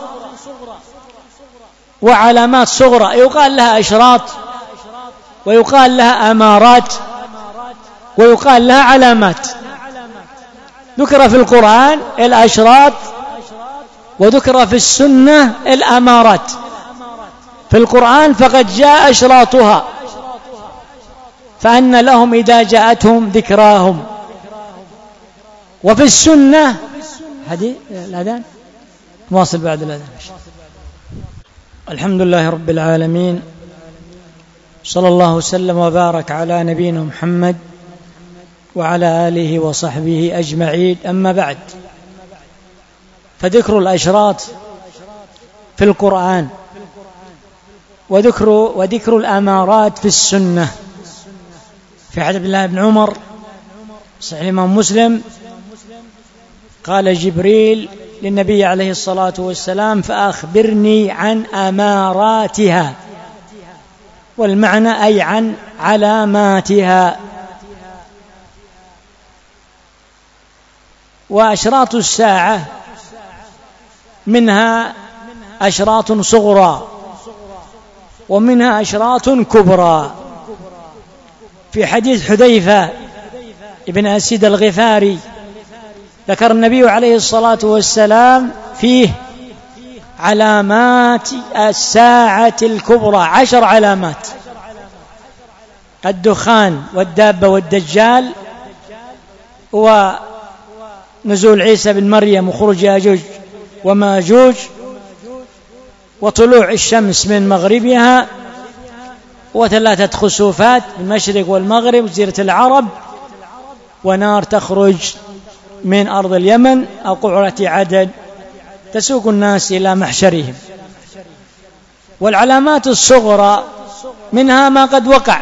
وعلامات صغرى، يقال لها أشراط، ويقال لها أمارات، ويقال لها علامات. ذكر في القرآن الأشراط، وذكر في السنة الأمارات. في القرآن فقد جاء أشراطها، فأن لهم إذا جاءتهم ذكراهم. وفي السنة هذه الأذان واصل بعد الأذان. الحمد لله رب العالمين، صلى الله وسلم وبارك على نبينا محمد وعلى آله وصحبه أجمعين. أما بعد، فذكر الأشراط في القرآن، وذكر الأمارات في السنة. في حديث عبد الله بن عمر صحيح الإمام مسلم قال جبريل للنبي عليه الصلاة والسلام: فأخبرني عن أماراتها، والمعنى أي عن علاماتها. وأشراط الساعة منها أشراط صغرى ومنها أشراط كبرى. في حديث حذيفة ابن أسيد الغفاري ذكر النبي عليه الصلاة والسلام فيه علامات الساعة الكبرى 10 علامات: الدخان والدابة والدجال، ونزول عيسى بن مريم وخروج ياجوج وماجوج، وطلوع الشمس من مغربها، و3 خسوفات: المشرق والمغرب وجزيرة العرب، ونار تخرج من أرض اليمن أو قعرة عدن تسوق الناس إلى محشرهم. والعلامات الصغرى منها ما قد وقع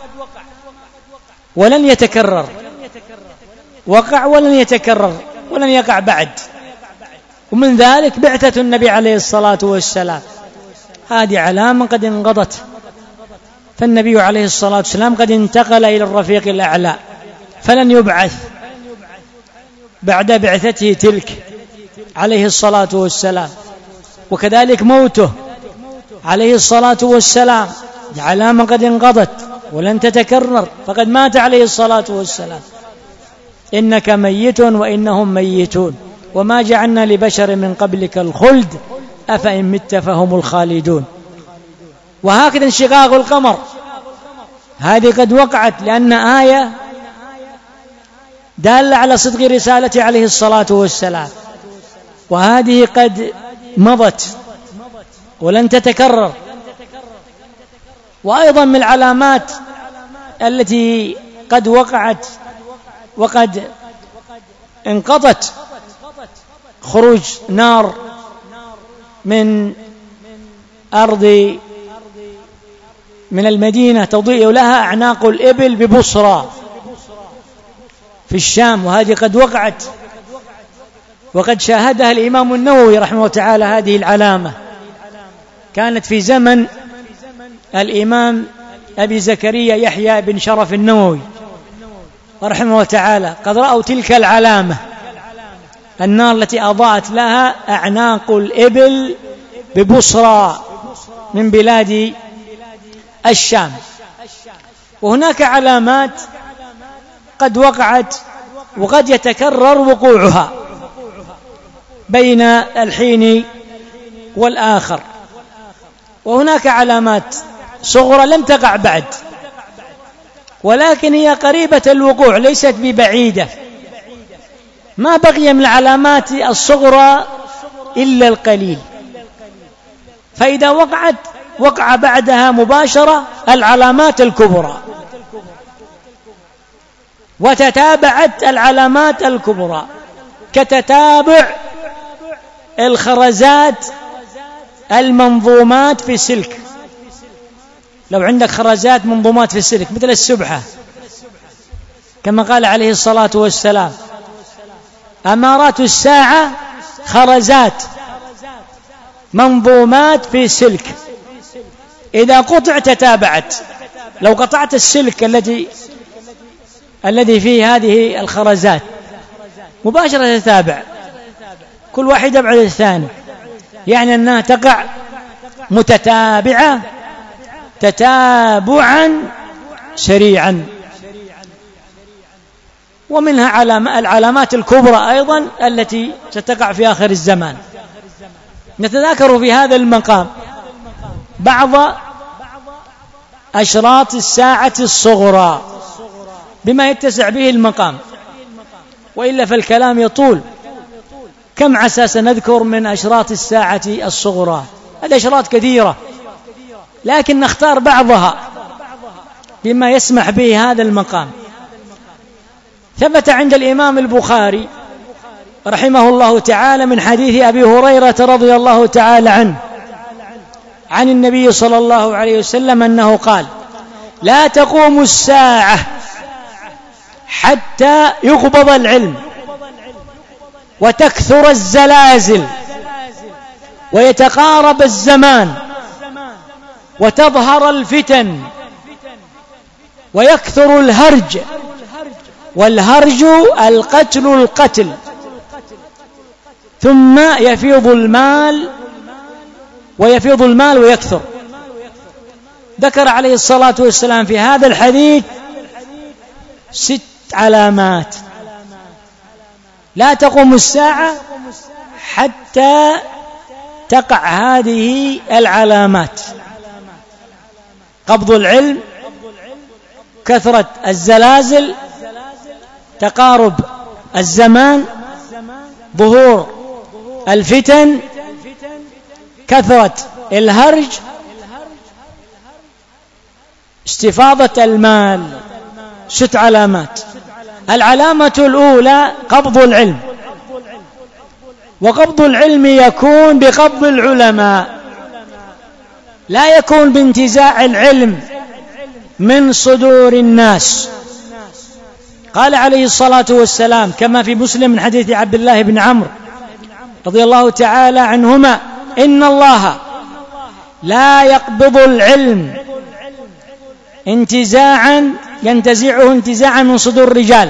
ولن يتكرر، وقع ولن يتكرر ولن يقع بعد. ومن ذلك بعثة النبي عليه الصلاة والسلام، هذه علامة قد انقضت، فالنبي عليه الصلاة والسلام قد انتقل إلى الرفيق الأعلى، فلن يبعث بعد بعثته تلك عليه الصلاة والسلام. وكذلك موته عليه الصلاة والسلام علامة قد انقضت ولن تتكرر، فقد مات عليه الصلاة والسلام. إنك ميت وإنهم ميتون، وما جعلنا لبشر من قبلك الخلد أفإن مت فهم الخالدون. وهكذا انشقاق القمر، هذه قد وقعت لأن آية دالة على صدق رسالته عليه الصلاة والسلام، وهذه قد مضت ولن تتكرر. وأيضا من العلامات التي قد وقعت وقد انقضت خروج نار من المدينة تضيء لها أعناق الإبل ببصرى في الشام، وهذه قد وقعت وقد شاهدها الإمام النووي رحمه الله تعالى. هذه العلامة كانت في زمن الإمام أبي زكريا يحيى بن شرف النووي رحمه الله تعالى، قد رأوا تلك العلامة، النار التي أضاءت لها أعناق الإبل ببصرى من بلاد الشام. وهناك علامات قد وقعت وقد يتكرر وقوعها بين الحين والآخر، وهناك علامات صغرى لم تقع بعد ولكن هي قريبة الوقوع ليست ببعيدة. ما بقي من العلامات الصغرى إلا القليل، فإذا وقعت وقع بعدها مباشرة العلامات الكبرى، وتتابعت العلامات الكبرى كتتابع الخرزات المنظومات في السلك. لو عندك خرزات منظومات في السلك مثل السبحة، كما قال عليه الصلاة والسلام: أمارات الساعة خرزات منظومات في سلك، إذا قطع تتابعت. لو قطعت السلك الذي فيه هذه الخرزات مباشرة تتابع، كل واحدة بعد الثاني، يعني أنها تقع متتابعة تتابعا سريعا. ومنها العلامات الكبرى أيضا التي ستقع في آخر الزمان. نتذاكر في هذا المقام بعض أشراط الساعة الصغرى بما يتسع به المقام، وإلا فالكلام يطول. كم عسى سنذكر من أشراط الساعة الصغرى؟ هذه أشراط كثيرة، لكن نختار بعضها بما يسمح به هذا المقام. ثبت عند الإمام البخاري رحمه الله تعالى من حديث أبي هريرة رضي الله تعالى عنه عن النبي صلى الله عليه وسلم أنه قال: لا تقوم الساعة حتى يقبض العلم وتكثر الزلازل ويتقارب الزمان وتظهر الفتن ويكثر الهرج، والهرج القتل، ثم يفيض المال ويكثر. ذكر عليه الصلاة والسلام في هذا الحديث 6 علامات. لا تقوم الساعة حتى تقع هذه العلامات: قبض العلم، كثرة الزلازل، تقارب الزمان، ظهور الفتن، كثرة الهرج، استفاضة المال. 6 علامات. العلامة الأولى قبض العلم، وقبض العلم يكون بقبض العلماء، لا يكون بانتزاع العلم من صدور الناس. قال عليه الصلاة والسلام كما في مسلم من حديث عبد الله بن عمرو رضي الله تعالى عنهما: إن الله لا يقبض العلم ينتزعه انتزاعا من صدور الرجال،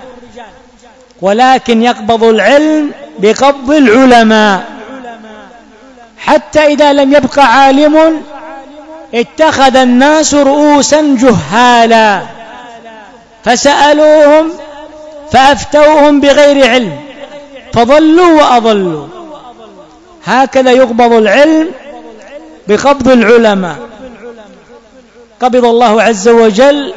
ولكن يقبض العلم بقبض العلماء، حتى إذا لم يبق عالم اتخذ الناس رؤوسا جهالا فسألوهم فأفتوهم بغير علم فضلوا وأضلوا. هكذا يقبض العلم بقبض العلماء. قبض الله عز وجل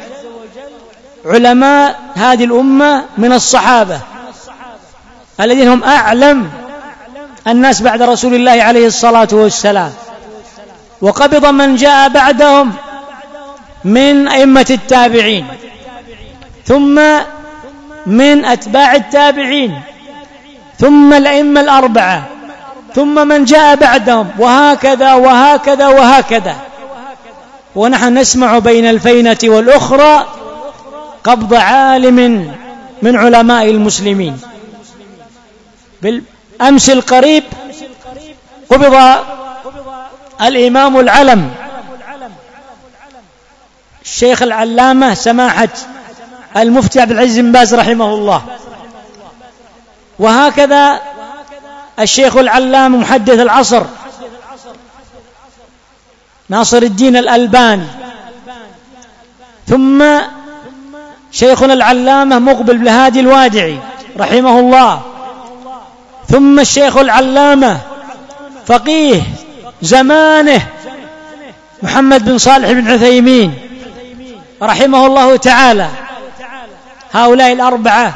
علماء هذه الأمة من الصحابة الذين هم أعلم الناس بعد رسول الله عليه الصلاة والسلام، وقبض من جاء بعدهم من أئمة التابعين، ثم من أتباع التابعين، ثم الأئمة الأربعة، ثم من جاء بعدهم، وهكذا وهكذا وهكذا. ونحن نسمع بين الفينة والأخرى قبض عالم من علماء المسلمين. بالأمس القريب قبض الإمام العلم الشيخ العلامة سماحة المفتي عبد العزيز بن باز رحمه الله، وهكذا الشيخ العلامة محدث العصر ناصر الدين الألباني، ثم شيخنا العلامة مقبل بن هادي الوادعي رحمه الله، ثم الشيخ العلامة فقيه زمانه محمد بن صالح بن عثيمين رحمه الله تعالى. هؤلاء الأربعة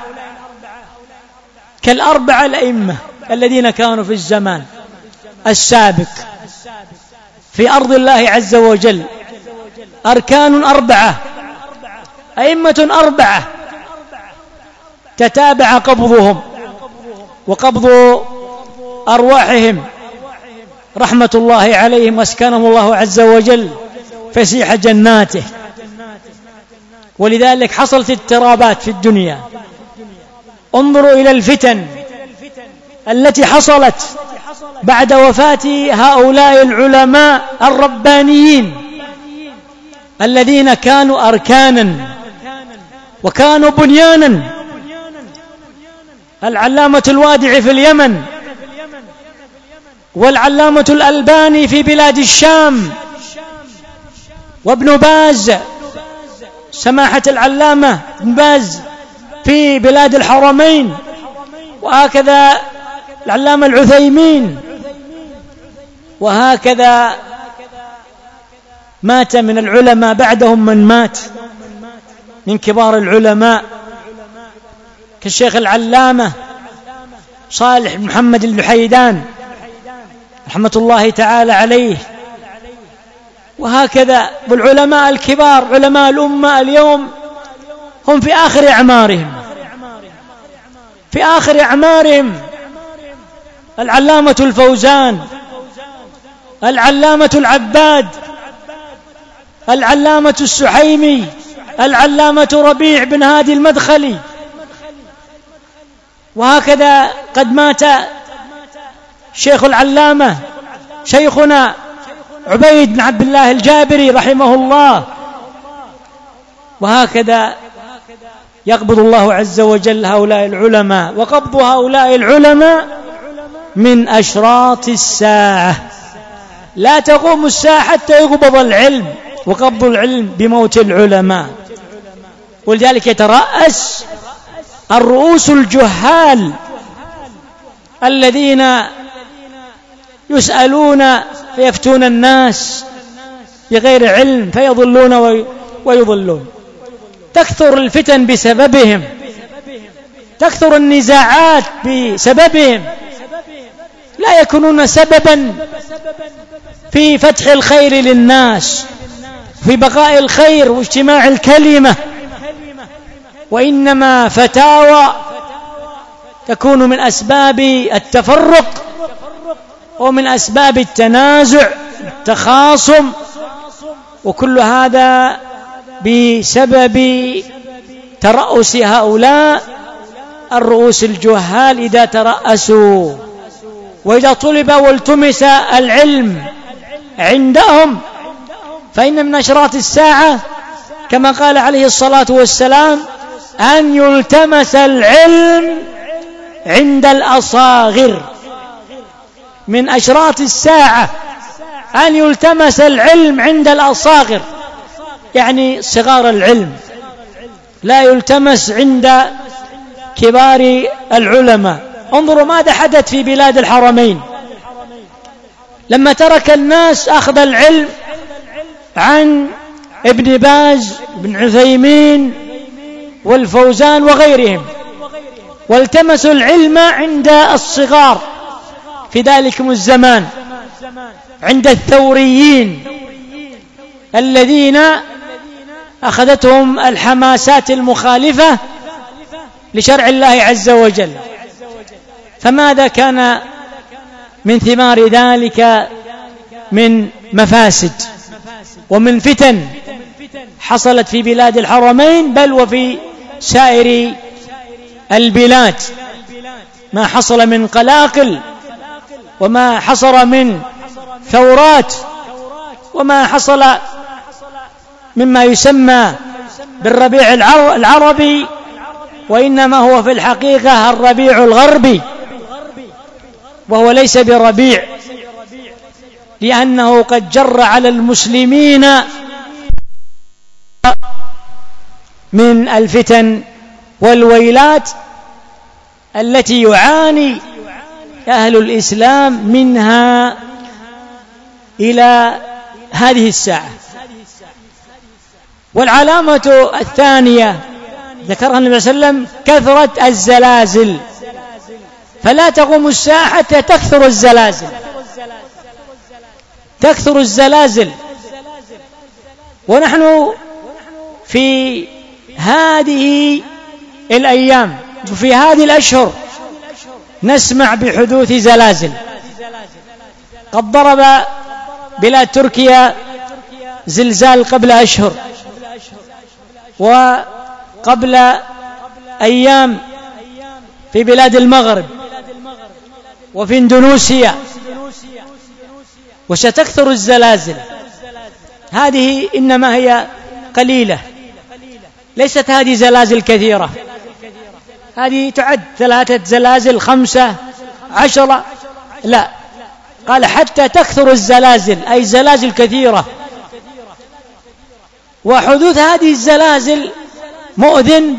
كالأربعة الأئمة الذين كانوا في الزمان السابق في أرض الله عز وجل، أركان أربعة، أئمة أربعة، تتابع قبضهم وقبض أرواحهم رحمة الله عليهم، واسكنهم الله عز وجل فسيح جناته. ولذلك حصلت اضطرابات في الدنيا. انظروا إلى الفتن التي حصلت بعد وفاة هؤلاء العلماء الربانيين الذين كانوا أركانا وكانوا بنيانا. العلامة الوادعي في اليمن، والعلامة الألباني في بلاد الشام، وابن باز سماحة العلامة ابن باز في بلاد الحرمين، وهكذا العلامة العثيمين، وهكذا مات من العلماء بعدهم من مات من كبار العلماء كالشيخ العلامة صالح بن محمد اللحيدان رحمة الله تعالى عليه. وهكذا بالعلماء الكبار علماء الأمة اليوم هم في آخر أعمارهم، في آخر أعمارهم. العلامة الفوزان، العلامة العباد، العلامة السحيمي، العلامة ربيع بن هادي المدخلي، وهكذا قد مات شيخ العلامة شيخنا عبيد بن عبد الله الجابري رحمه الله. وهكذا يقبض الله عز وجل هؤلاء العلماء، وقبض هؤلاء العلماء من أشراط الساعة. لا تقوم الساعة حتى يقبض العلم، وقبض العلم بموت العلماء. ولذلك يترأس الرؤوس الجهال الذين يسألون فيفتون الناس بغير علم فيضلون ويضلون. تكثر الفتن بسببهم، تكثر النزاعات بسببهم، لا يكونون سببا في فتح الخير للناس، في بقاء الخير واجتماع الكلمة، وإنما فتاوى تكون من أسباب التفرق ومن أسباب التنازع التخاصم، وكل هذا بسبب ترأس هؤلاء الرؤوس الجهال إذا ترأسوا. وإذا طلب والتمس العلم عندهم فإن من أشراط الساعة كما قال عليه الصلاة والسلام أن يلتمس العلم عند الأصاغر. من أشراط الساعة أن يلتمس العلم عند الأصاغر، يعني صغار العلم، لا يلتمس عند كبار العلماء. انظروا ماذا حدث في بلاد الحرمين لما ترك الناس أخذ العلم عن ابن باز بن عثيمين والفوزان وغيرهم، والتمسوا العلم عند الصغار في ذلكم الزمان عند الثوريين الذين أخذتهم الحماسات المخالفة لشرع الله عز وجل. فماذا كان من ثمار ذلك من مفاسد ومن فتن حصلت في بلاد الحرمين بل وفي سائر البلاد؟ ما حصل من قلاقل، وما حصل من ثورات، وما حصل مما يسمى بالربيع العربي، وإنما هو في الحقيقة الربيع الغربي، وهو ليس بربيع، لأنه قد جر على المسلمين من الفتن والويلات التي يعاني أهل الإسلام منها إلى هذه الساعة. والعلامة الثانية ذكرها النبي صلى الله عليه وسلم كثرة الزلازل، فلا تقوم الساعة حتى تكثر الزلازل، تكثر الزلازل. ونحن في هذه الأيام وفي هذه الأشهر نسمع بحدوث زلازل. قد ضرب بلاد تركيا زلزال قبل أشهر، وقبل أيام في بلاد المغرب وفي اندونيسيا، وستكثر الزلازل. هذه إنما هي قليلة، ليست هذه زلازل كثيرة، هذه تعد 3 زلازل 5 10، لا، قال حتى تكثر الزلازل، أي زلازل كثيرة. وحدوث هذه الزلازل مؤذن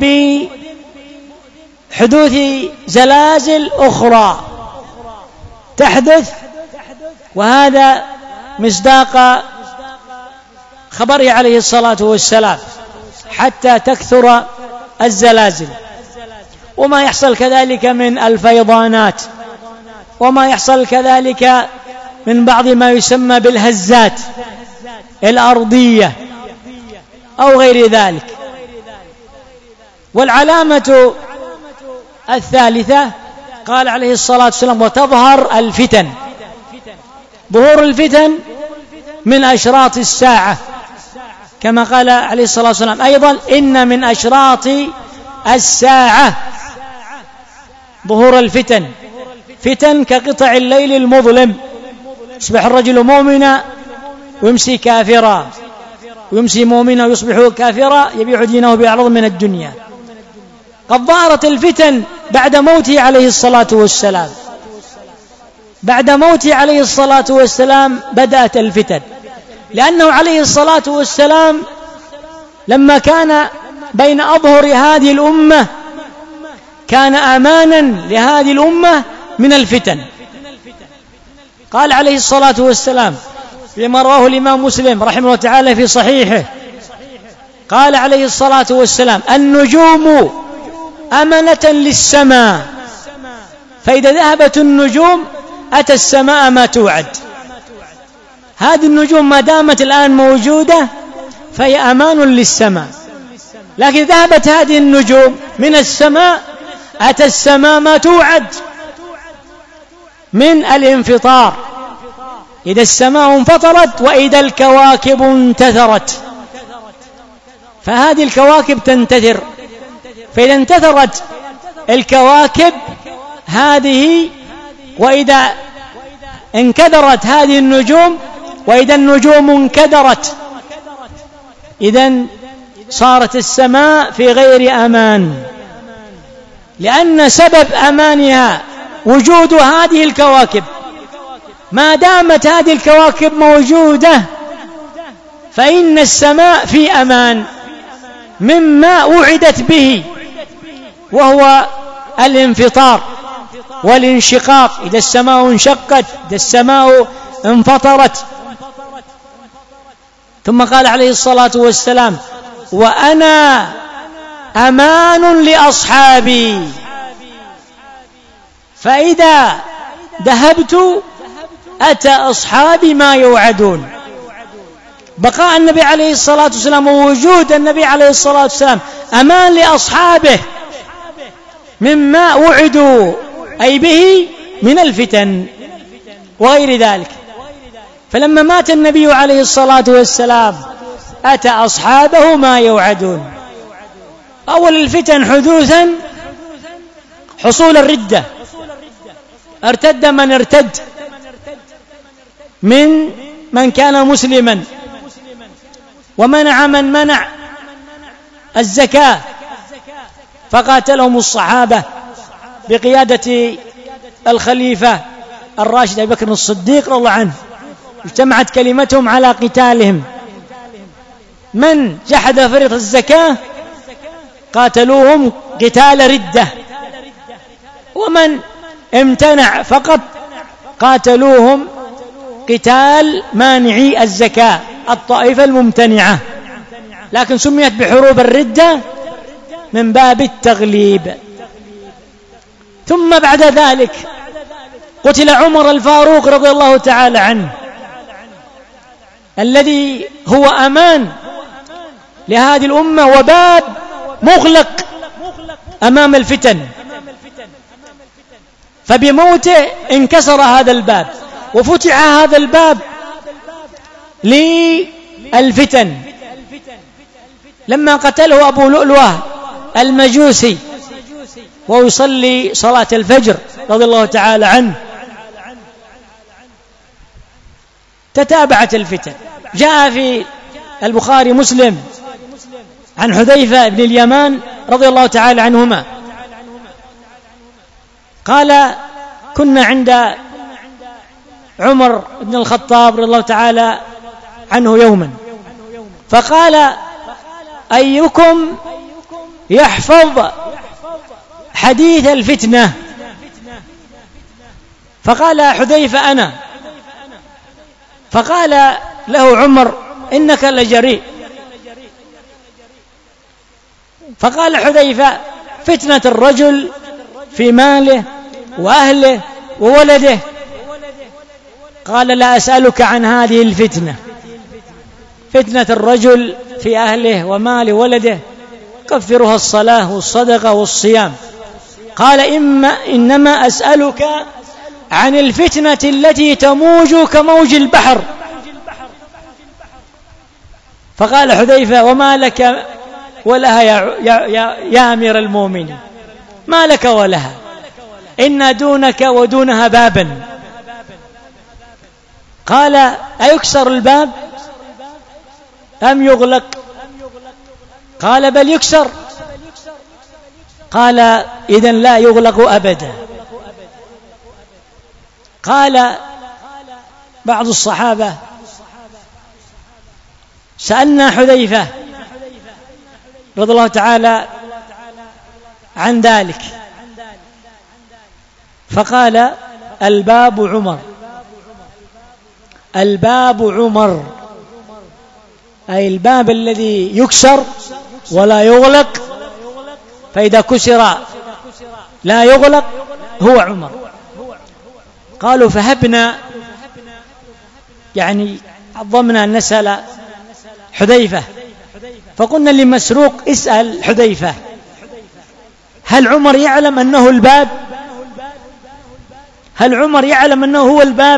بحدوث زلازل أخرى تحدث، وهذا مصداق خبره عليه الصلاة والسلام حتى تكثر الزلازل. وما يحصل كذلك من الفيضانات، وما يحصل كذلك من بعض ما يسمى بالهزات الأرضية أو غير ذلك. والعلامة الثالثة قال عليه الصلاة والسلام وتظهر الفتن. ظهور الفتن من أشراط الساعة، كما قال عليه الصلاة والسلام أيضا إن من أشراط الساعة ظهور الفتن. فتن كقطع الليل المظلم، يصبح الرجل مؤمنا ويمسي كافرا، ويمسي مؤمنا ويصبح كافرا، يبيع دينه بعرض من الدنيا. قد ظهرت الفتن بعد موته عليه الصلاة والسلام، بعد موته عليه الصلاة والسلام بدأت الفتن، لأنه عليه الصلاة والسلام لما كان بين أظهر هذه الأمة كان أمانا لهذه الأمة من الفتن. قال عليه الصلاة والسلام لما رواه الإمام مسلم رحمه الله تعالى في صحيحه، قال عليه الصلاة والسلام النجوم أمنة للسماء، فإذا ذهبت النجوم أتى السماء ما توعد. هذه النجوم ما دامت الآن موجودة فهي أمان للسماء، لكن ذهبت هذه النجوم من السماء أتى السماء ما توعد من الانفطار، إذا السماء انفطرت وإذا الكواكب انتثرت. فهذه الكواكب تنتثر، فإذا انتثرت الكواكب هذه، وإذا انكدرت هذه النجوم، وإذا النجوم انكدرت، إذن صارت السماء في غير أمان، لأن سبب أمانها وجود هذه الكواكب. ما دامت هذه الكواكب موجودة فإن السماء في أمان مما وعدت به، وهو الانفطار والانشقاق. إذا السماء انشقت، إذا السماء انفطرت. ثم قال عليه الصلاة والسلام وأنا أمان لأصحابي، فإذا ذهبت أتى أصحابي ما يوعدون. بقاء النبي عليه الصلاة والسلام ووجود النبي عليه الصلاة والسلام أمان لأصحابه مما وعدوا أي به من الفتن وغير ذلك. فلما مات النبي عليه الصلاة والسلام أتى أصحابه ما يوعدون. أول الفتن حدوثا حصول الردة، ارتد من ارتد من كان مسلما، ومنع من منع الزكاة، فقاتلهم الصحابة بقيادة الخليفة الراشد أبي بكر الصديق رضي الله عنه، اجتمعت كلمتهم على قتالهم. من جحد فريضة الزكاة قاتلوهم قتال ردة، ومن امتنع فقط قاتلوهم قتال مانعي الزكاة، الطائفة الممتنعة، لكن سميت بحروب الردة من باب التغليب. ثم بعد ذلك قتل عمر الفاروق رضي الله تعالى عنه، الذي هو أمان لهذه الأمة وباب مغلق أمام الفتن، فبموته انكسر هذا الباب وفتح هذا الباب للفتن. لما قتله أبو لؤلؤة المجوسي ويصلي صلاة الفجر رضي الله تعالى عنه، تتابعت الفتن. جاء في البخاري مسلم عن حذيفة بن اليمان رضي الله تعالى عنهما قال: كنا عند عمر بن الخطاب رضي الله تعالى عنه يوما، فقال: أيكم يحفظ حديث الفتنة؟ فقال حذيفة: أنا. فقال له عمر: إنك لجريء. فقال حذيفة: فتنة الرجل في ماله وأهله وولده. قال: لا أسألك عن هذه الفتنة، فتنة الرجل في أهله وماله وولده كفرها الصلاة والصدقة والصيام. قال: إنما أسألك عن الفتنة التي تموج كموج البحر. فقال حذيفة: وما لك ولها يا أمير المؤمنين؟ ما لك ولها؟ إن دونك ودونها بابا. قال: أيكسر الباب أم يغلق؟ قال: بل يكسر. قال: إذن لا يغلق أبدا. قال بعض الصحابة: سألنا حذيفة رضي الله تعالى عن ذلك، فقال: الباب عمر. الباب عمر، أي الباب الذي يكسر ولا يغلق، فإذا كسر لا يغلق هو عمر. قالوا: فهبنا، يعني عظمنا أن نسأل حذيفة، فقلنا لمسروق: اسأل حذيفة هل عمر يعلم أنه الباب؟ هل عمر يعلم أنه هو الباب؟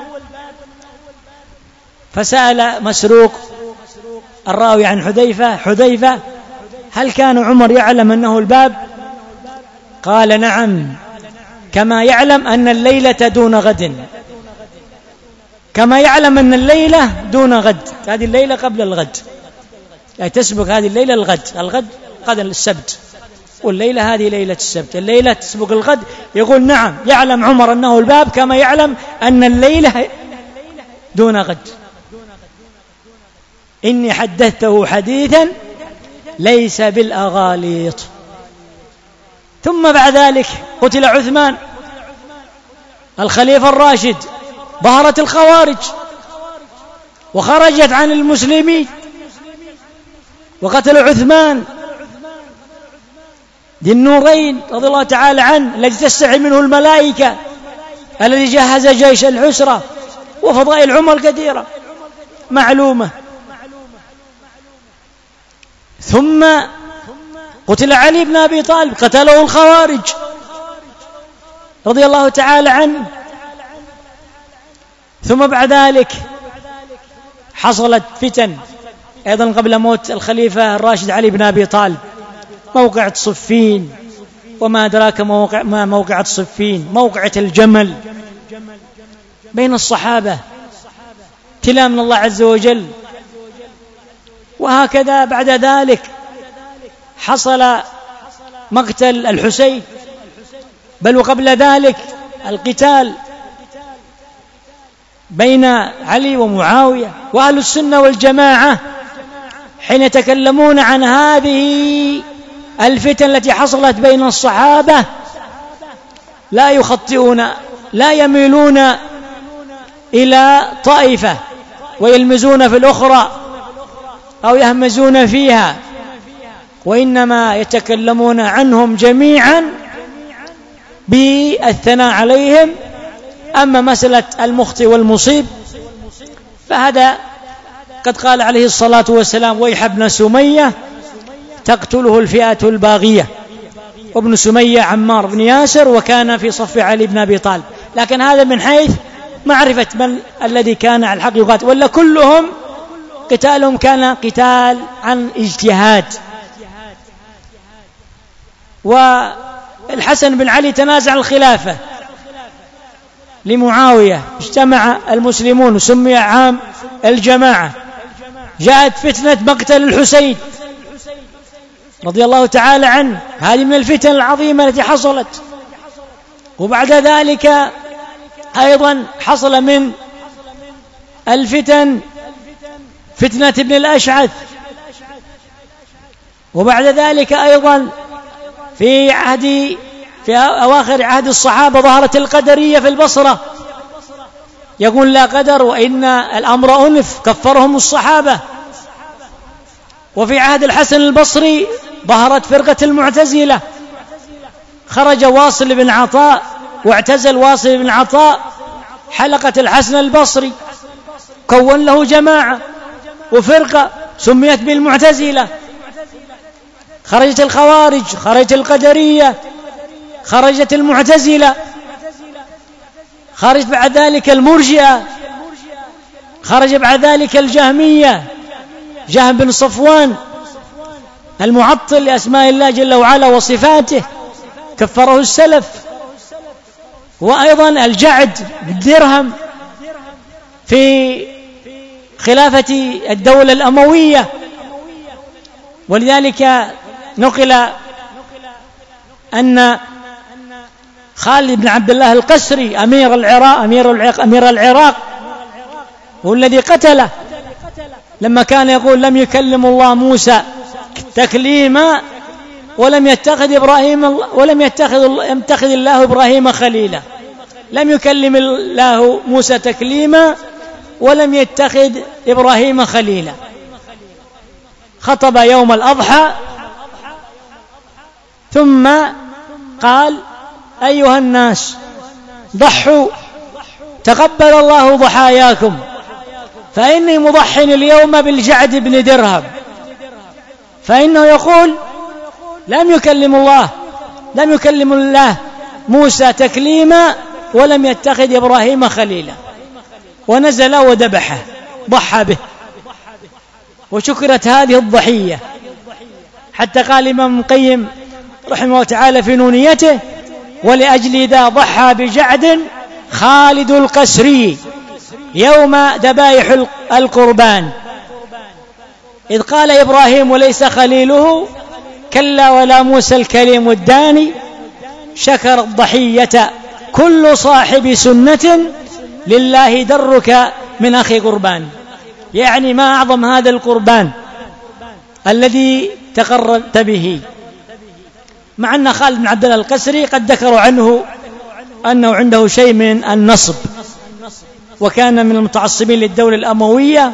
فسأل مسروق الراوي عن حذيفة: هل كان عمر يعلم أنه الباب؟ قال: نعم، كما يعلم أن الليلة دون غد، كما يعلم أن الليلة دون غد. هذه الليلة قبل الغد، يعني تسبق هذه الليلة الغد غدا السبت، والليلة هذه ليلة السبت، الليلة تسبق الغد. يقول: نعم، يعلم عمر أنه الباب كما يعلم أن الليلة دون غد. إني حدثته حديثا ليس بالأغاليط. ثم بعد ذلك قتل عثمان الخليفة الراشد، ظهرت الخوارج وخرجت عن المسلمين وقتل عثمان ذي النورين رضي الله تعالى عنه الذي تستحي منه الملائكة، الذي جهز جيش العسرة، وفضائل عمر كثيرة معلومة. ثم قتل علي بن أبي طالب، قتله الخوارج رضي الله تعالى عنه. ثم بعد ذلك حصلت فتن أيضا قبل موت الخليفة الراشد علي بن أبي طالب، موقعة صفين، وما أدراك ما موقعة صفين، موقعة الجمل بين الصحابة، ابتلاء من الله عز وجل. وهكذا بعد ذلك حصل مقتل الحسين، بل وقبل ذلك القتال بين علي ومعاوية. وأهل السنة والجماعة حين يتكلمون عن هذه الفتن التي حصلت بين الصحابة لا يخطئون، لا يميلون إلى طائفة ويلمزون في الأخرى أو يهمزون فيها، وإنما يتكلمون عنهم جميعا بالثناء عليهم. أما مسألة المخطئ والمصيب فهذا قد قال عليه الصلاة والسلام: ويح ابن سمية تقتله الفئة الباغية. وابن سمية عمار بن ياسر، وكان في صف علي بن أبي طالب. لكن هذا من حيث معرفة من الذي كان على الحق يقاتل، ولا كلهم قتالهم كان قتال عن اجتهاد. والحسن بن علي تنازع الخلافة لمعاوية، اجتمع المسلمون وسمي عام الجماعة. جاءت فتنة مقتل الحسين رضي الله تعالى عنه، هذه من الفتن العظيمة التي حصلت. وبعد ذلك أيضا حصل من الفتن فتنة ابن الأشعث. وبعد ذلك أيضا في أواخر عهد الصحابة ظهرت القدرية في البصرة، يقول لا قدر وإن الأمر أنف، كفرهم الصحابة. وفي عهد الحسن البصري ظهرت فرقة المعتزلة، خرج واصل بن عطاء واعتزل واصل بن عطاء حلقة الحسن البصري، كون له جماعة وفرقة سميت بالمعتزلة. خرجت الخوارج، خرجت القدرية، خرجت المعتزلة، خرج بعد ذلك المرجئة، خرج بعد ذلك الجهمية، جهم بن صفوان المعطل لأسماء الله جل وعلا وصفاته، كفره السلف. وأيضا الجعد بالدرهم في خلافة الدولة الأموية. ولذلك نقل أن خالد بن عبد الله القسري أمير العراق هو الذي قتله، لما كان يقول: لم يكلم الله موسى تكليما ولم يتخذ الله إبراهيم خليلا. لم يكلم الله موسى تكليما ولم يتخذ إبراهيم خليلا. خطب يوم الأضحى ثم قال: أيها الناس ضحوا تقبل الله ضحاياكم، فإني مضح اليوم بالجعد بن درهم، فإنه يقول: لم يكلم الله موسى تكليما ولم يتخذ إبراهيم خليلا. ونزل وذبحه، ضحى به. وشكرت هذه الضحية، حتى قال الإمام القيم رحمه الله تعالى في نونيته: ولأجل ذا ضحى بجعد خالد القسري يوم ذبائح القربان، إذ قال إبراهيم وليس خليله كلا ولا موسى الكليم الداني، شكر الضحية كل صاحب سنة لله درك من أخي قربان. يعني ما أعظم هذا القربان الذي تقربت به. مع أن خالد بن عبد الله القسري قد ذكروا عنه أنه عنده شيء من النصب، وكان من المتعصبين للدولة الأموية،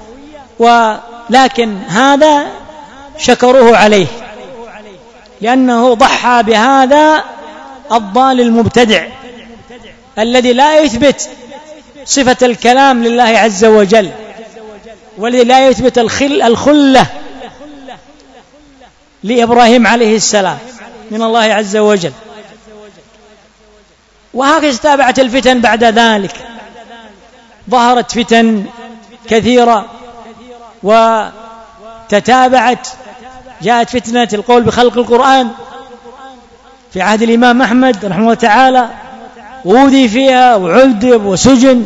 ولكن هذا شكروه عليه لأنه ضحى بهذا الضال المبتدع الذي لا يثبت صفة الكلام لله عز وجل، والذي لا يثبت الخلة لإبراهيم عليه السلام من الله عز وجل. وهكذا تابعت الفتن بعد ذلك، ظهرت فتن كثيرة وتتابعت. جاءت فتنة القول بخلق القرآن في عهد الإمام أحمد رحمه الله تعالى، أوذي فيها وعذب وسجن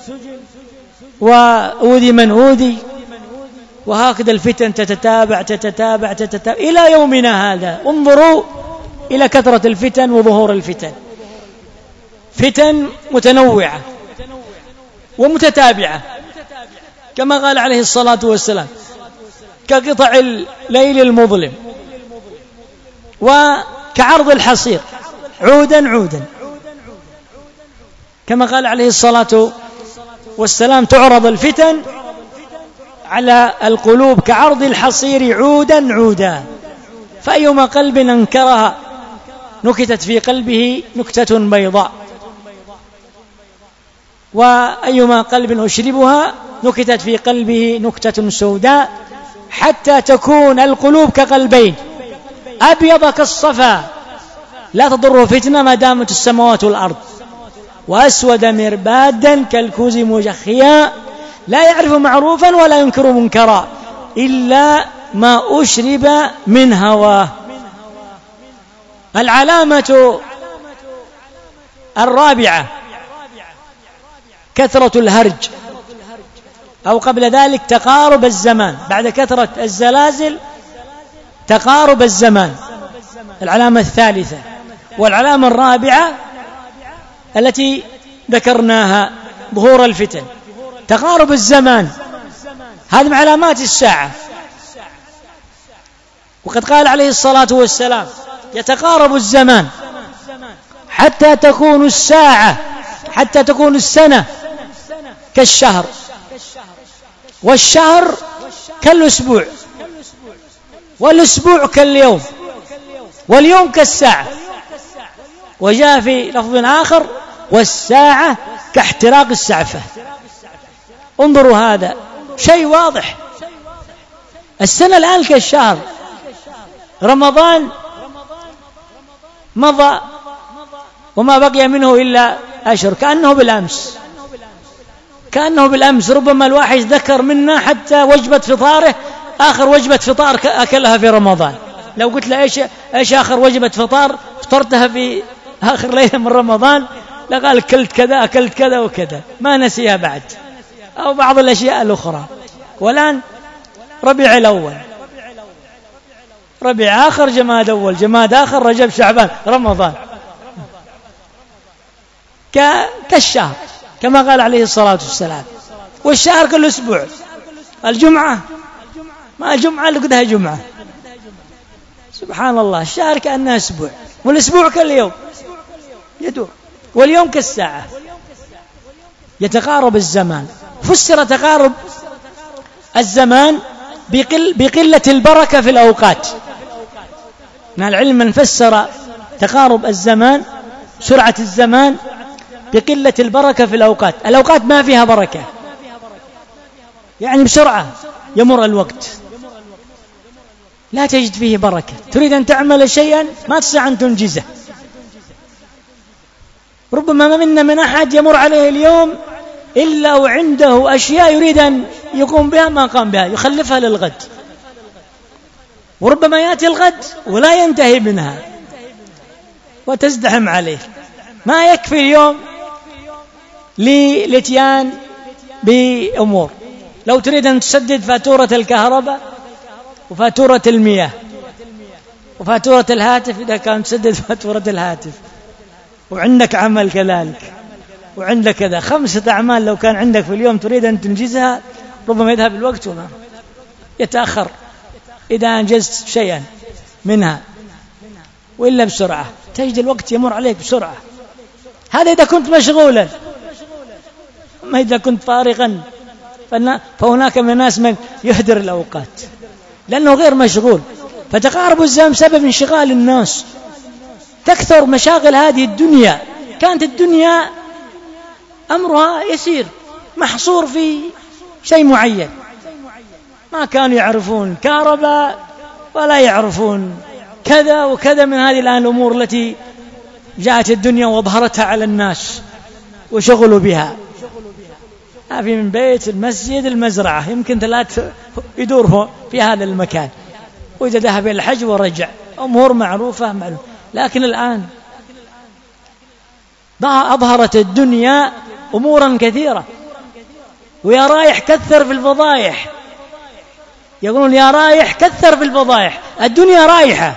وأوذي من أوذي، وهكذا الفتن تتتابع إلى يومنا هذا. انظروا إلى كثرة الفتن وظهور الفتن، فتن متنوعة ومتتابعة كما قال عليه الصلاة والسلام، كقطع الليل المظلم وكعرض الحصير عودا كما قال عليه الصلاة والسلام: تعرض الفتن على القلوب كعرض الحصير عودا، فأيما قلب أنكرها نكتت في قلبه نكتة بيضاء، وأيما قلب أشربها نكتت في قلبه نكتة سوداء، حتى تكون القلوب كقلبين أبيض كالصفا لا تضر فتنة ما دامت السماوات والأرض، وأسود مربادا كالكوز مجخيا لا يعرف معروفا ولا ينكر منكرا إلا ما أشرب من هواه. العلامة الرابعة كثرة الهرج، أو قبل ذلك تقارب الزمان، بعد كثرة الزلازل تقارب الزمان، العلامة الثالثة. والعلامة الرابعة التي ذكرناها ظهور الفتن، تقارب الزمان، هذه من علامات الساعة. وقد قال عليه الصلاة والسلام: يتقارب الزمان حتى تكون الساعة، حتى تكون السنة كالشهر، والشهر كالأسبوع، والأسبوع كاليوم، واليوم كالساعة. وجاء في لفظ آخر: والساعة كاحتراق السعفة. انظروا، هذا شيء واضح. السنة الآن كالشهر، رمضان مضى وما بقي منه إلا أشهر، كأنه بالأمس. ربما الواحد ذكر منا حتى وجبة فطاره، آخر وجبة فطار أكلها في رمضان. لو قلت له إيش آخر وجبة فطار فطرتها في آخر ليلة من رمضان، لقال أكلت كذا وكذا، ما نسيها بعد، أو بعض الأشياء الأخرى. والآن ربيع الأول، ربيع آخر، جماد أول، جماد آخر، رجب، شعبان، رمضان، كالشهر كما قال عليه الصلاة والسلام. والشهر كالأسبوع، الجمعة ما الجمعة اللي قدها جمعة، سبحان الله. الشهر كأنها أسبوع، والأسبوع كاليوم يدور، واليوم كالساعة. يتقارب الزمان. فسر تقارب الزمان بقلة البركة في الأوقات. من العلم من فسر تقارب الزمان، سرعة الزمان، بقلة البركة في الأوقات. الأوقات ما فيها بركة، يعني بسرعة يمر الوقت، لا تجد فيه بركة. تريد أن تعمل شيئا ما تستطيع أن تنجزه. ربما ما منا من أحد يمر عليه اليوم إلا وعنده أشياء يريد أن يقوم بها ما قام بها، يخلفها للغد. وربما يأتي الغد ولا ينتهي منها وتزدحم عليه. ما يكفي اليوم للاتيان بأمور. لو تريد أن تسدد فاتورة الكهرباء وفاتورة المياه وفاتورة الهاتف، إذا كان تسدد فاتورة الهاتف وعندك عمل كذلك وعندك كذا، 5 أعمال لو كان عندك في اليوم تريد أن تنجزها، ربما يذهب الوقت وما يتأخر إذا أنجزت شيئا منها، وإلا بسرعة تجد الوقت يمر عليك بسرعة. هذا إذا كنت مشغولا، أما إذا كنت فارغا فهناك من الناس من يهدر الأوقات لأنه غير مشغول. فتقارب الزمان سبب انشغال الناس، تكثر مشاغل هذه الدنيا. كانت الدنيا أمرها يسير، محصور في شيء معين. ما كانوا يعرفون كهرباء ولا يعرفون كذا وكذا من هذه الآن الأمور التي جاءت الدنيا وأظهرتها على الناس وشغلوا بها. ما في من بيت المسجد المزرعة، يمكن 3 يدور في هذا المكان، وإذا ذهب إلى الحج ورجع، أمور معروفة. لكن الآن أظهرت الدنيا أمورا كثيرة. ويا رايح كثر في الفضائح، يقولون يا رايح كثر في الفضائح. الدنيا رايحة،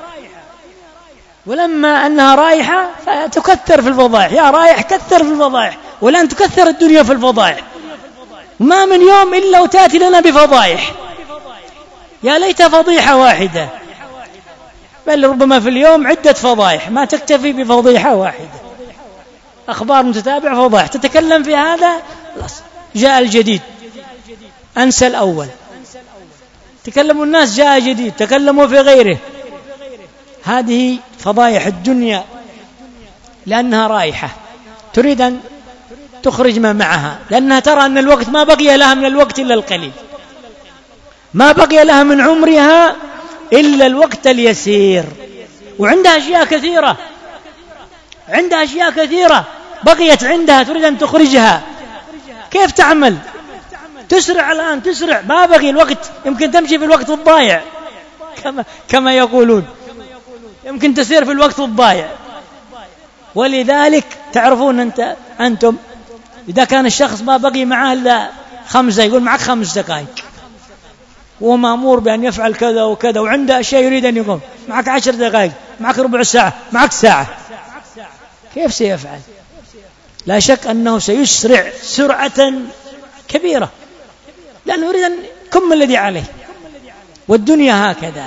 ولما أنها رايحة فتكثر في الفضائح. يا رايح كثر في الفضائح، ولن تكثر الدنيا في الفضائح. ما من يوم إلا وتأتي لنا بفضائح. يا ليت فضيحة واحدة، بل ربما في اليوم عدة فضائح، ما تكتفي بفضيحة واحدة. أخبار متتابعة، فضائح تتكلم في هذا، جاء الجديد أنسى الأول. تكلموا الناس، جاء جديد، تكلموا في غيره. هذه فضائح الدنيا، لأنها رايحة تريد أن تخرج ما معها، لأنها ترى أن الوقت ما بقي لها من الوقت إلا القليل، ما بقي لها من عمرها إلا الوقت اليسير. وعندها أشياء كثيرة، عندها أشياء كثيرة بقيت عندها تريد أن تخرجها. كيف تعمل؟ تسرع الآن، تسرع، ما بقي الوقت، يمكن تمشي في الوقت الضايع كما يقولون، يمكن تسير في الوقت الضايع. ولذلك تعرفون أنتم إذا كان الشخص ما بقي معه إلا 5، يقول معك 5 دقائق، وهو مأمور بأن يفعل كذا وكذا، وعنده أشياء يريد أن يقوم، معك 10 دقائق، معك ربع ساعة، معك ساعة، كيف سيفعل؟ لا شك أنه سيسرع سرعة كبيرة، لأنه يريد أن يكمل الذي عليه. والدنيا هكذا،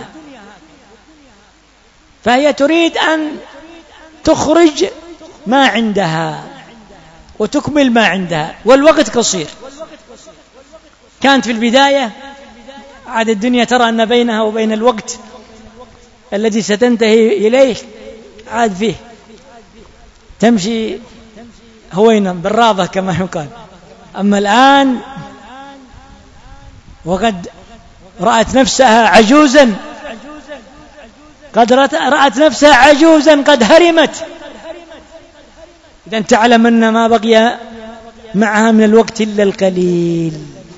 فهي تريد أن تخرج ما عندها وتكمل ما عندها، والوقت قصير. كانت في البداية عاد الدنيا ترى أن بينها وبين الوقت الذي ستنتهي إليه عاد فيه، تمشي هوينا بالراضة كما يقال. أما الآن وقد رأت نفسها عجوزا، قد رأت نفسها عجوزا قد هرمت، إذن تعلم أن ما بقي معها من الوقت إلا القليل.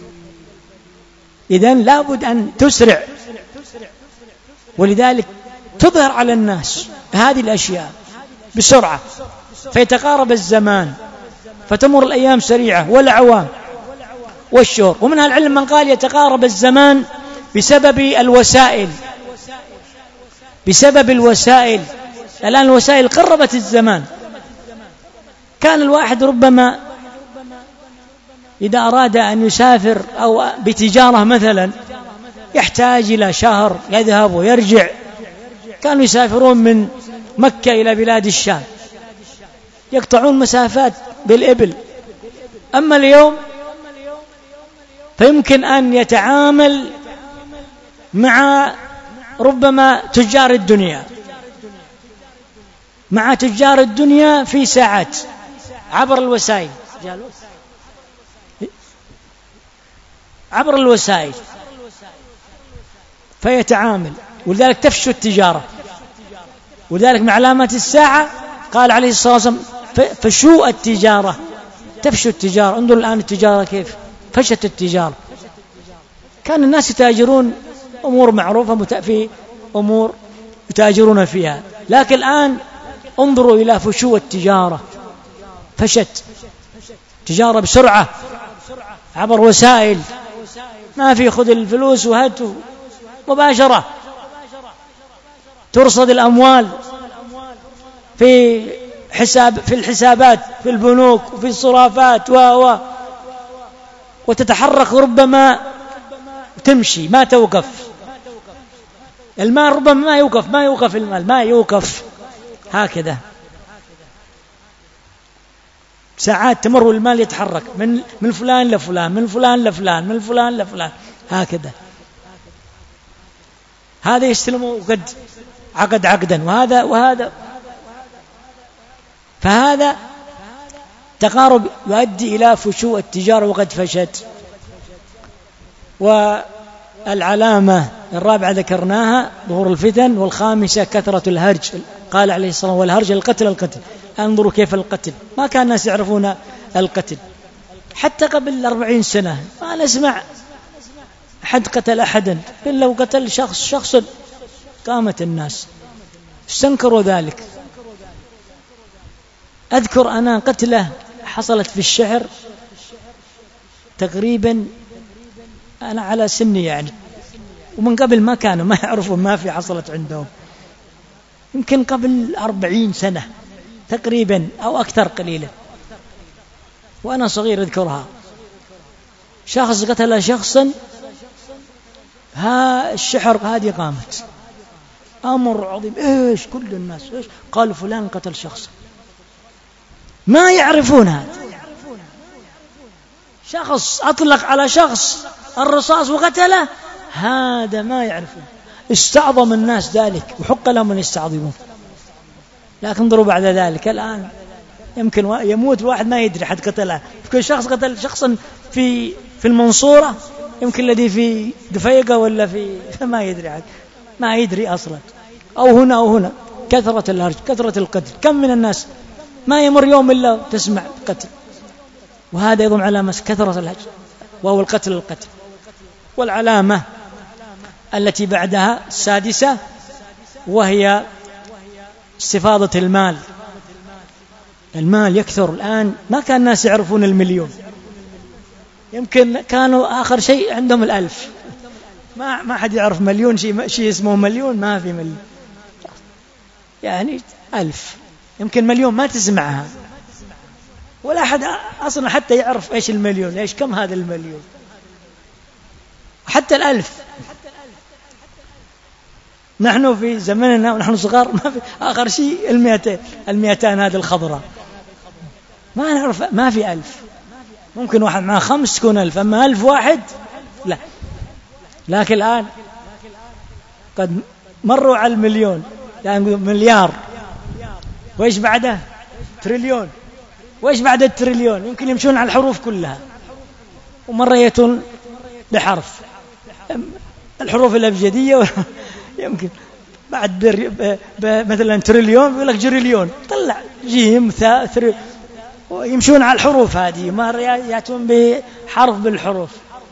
إذن لابد أن تسرع، ولذلك تظهر على الناس هذه الأشياء بسرعة، فيتقارب الزمان، فتمر الأيام سريعة والأعوام والشهور. ومنها العلم من قال يتقارب الزمان بسبب الوسائل، بسبب الوسائل. الآن الوسائل قربت الزمان. كان الواحد ربما إذا أراد أن يسافر أو بتجارة مثلا يحتاج إلى شهر يذهب ويرجع، كانوا يسافرون من مكة إلى بلاد الشام، يقطعون مسافات بالإبل. أما اليوم فيمكن أن يتعامل مع ربما تجار الدنيا، مع تجار الدنيا في ساعات عبر الوسائل، عبر الوسائل فيتعامل، ولذلك تفشو التجارة. ولذلك من علامات الساعة قال عليه الصلاة والسلام فشو التجارة، تفشو التجارة. انظر الآن التجارة كيف فشت التجارة. كان الناس يتاجرون أمور معروفة، في أمور يتاجرون فيها، لكن الآن انظروا إلى فشو التجارة، فشت تجارة بسرعة عبر وسائل، ما في خذ الفلوس وهات، مباشرة ترصد الأموال في الحسابات في البنوك وفي الصرافات وتتحرك، ربما تمشي ما توقف. المال ربما ما يوقف المال ما يوقف، هكذا ساعات تمر والمال يتحرك من فلان لفلان، من فلان لفلان، من فلان لفلان، هكذا. هذا يستلم وقد عقدا، وهذا. فهذا التقارب يؤدي إلى فشو التجارة وقد فشت. والعلامة الرابعة ذكرناها ظهور الفتن، والخامسة كثرة الهرج. قال عليه الصلاة والسلام: والهرج القتل. انظروا كيف القتل، ما كان الناس يعرفون القتل حتى قبل 40 سنة، ما نسمع أحد قتل أحدا، إلا لو قتل شخص قامت الناس استنكروا ذلك. أذكر أنا قتلة حصلت في الشعر تقريبا أنا على سني يعني، ومن قبل ما كانوا ما يعرفوا، ما في حصلت عندهم، يمكن قبل 40 سنة تقريبا أو أكثر قليلا، وأنا صغير أذكرها. شخص قتل شخصا، الشحر هذه قامت، أمر عظيم، إيش كل الناس إيش قالوا فلان قتل شخصا، ما يعرفون هذا. شخص أطلق على شخص الرصاص وقتله، هذا ما يعرفون. استعظم الناس ذلك وحق لهم أن يستعظمون. لكن انظروا بعد ذلك الآن يمكن يموت واحد ما يدري حد قتله. كل شخص قتل شخصا في المنصورة، يمكن الذي في دفيقة ولا في ما يدري حد، ما يدري أصلا، أو هنا كثرة الهرج، كثرة القتل. كم من الناس ما يمر يوم إلا تسمع قتل، وهذا يضم علامة كثرة الهرج وهو القتل. والعلامة التي بعدها السادسة وهي استفاضة المال. المال يكثر الآن، ما كان الناس يعرفون المليون، يمكن كانوا آخر شيء عندهم 1000. ما حد يعرف مليون، شيء اسمه مليون ما في مليون، يعني 1000، يمكن مليون ما تسمعها، ولا أحد أصلا حتى يعرف إيش المليون، إيش كم هذا المليون، حتى 1000. نحن في زمننا ونحن صغار ما في آخر شيء 200 هذه الخضراء، ما نعرف، ما في 1000. ممكن واحد مع 5 تكون 1000، أما 1000 واحد لا. لكن الآن قد مروا على المليون، يعني مليار، وإيش بعده؟ تريليون، وإيش بعد التريليون؟ يمكن يمشون على الحروف كلها، ومرية لحرف الحروف الأبجدية يمكن بعد مثلا تريليون يقول لك جريليون، طلع جيم ثاء ثري، ويمشون على الحروف هذه، ما يأتون بحرف بالحروف.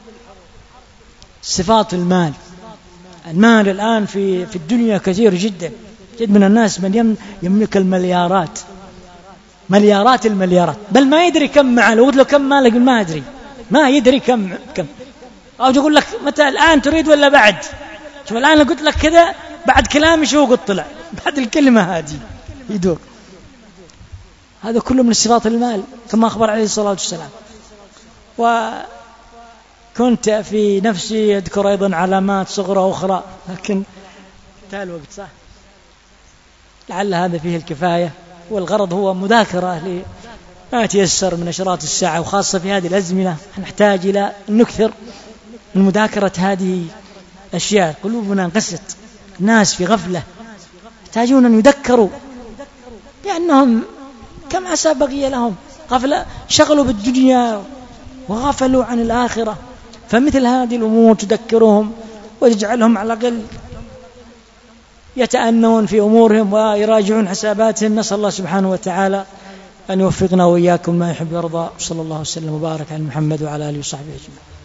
صفات المال الآن في الدنيا كثير جدا، جد من الناس من يملك المليارات، مليارات المليارات، بل ما يدري كم معه. لو قلت له كم مالك ما يدري، ما يدري كم. أو يقول لك متى الآن تريد ولا بعد؟ شوف الآن قلت لك كذا، بعد كلامي شو قلت طلع بعد الكلمة هذه يدور. هذا كله من صفات المال كما أخبر عليه الصلاة والسلام. وكنت في نفسي أذكر أيضا علامات صغرى أخرى، لكن انتهى الوقت صح، لعل هذا فيه الكفاية. والغرض هو مذاكرة لما تيسر من أشراط الساعة، وخاصة في هذه الأزمنة نحتاج إلى أن نكثر من مذاكرة هذه أشياء. قلوبنا انقست، الناس في غفلة، يحتاجون أن يذكروا لأنهم كم عسى بقي لهم غفلة، شغلوا بالدنيا وغفلوا عن الآخرة. فمثل هذه الأمور تذكرهم وتجعلهم على الأقل يتأنون في أمورهم ويراجعون حساباتهم. نسأل الله سبحانه وتعالى أن يوفقنا وإياكم ما يحب ويرضى. صلى الله وسلم وبارك على محمد وعلى آله وصحبه أجمعين.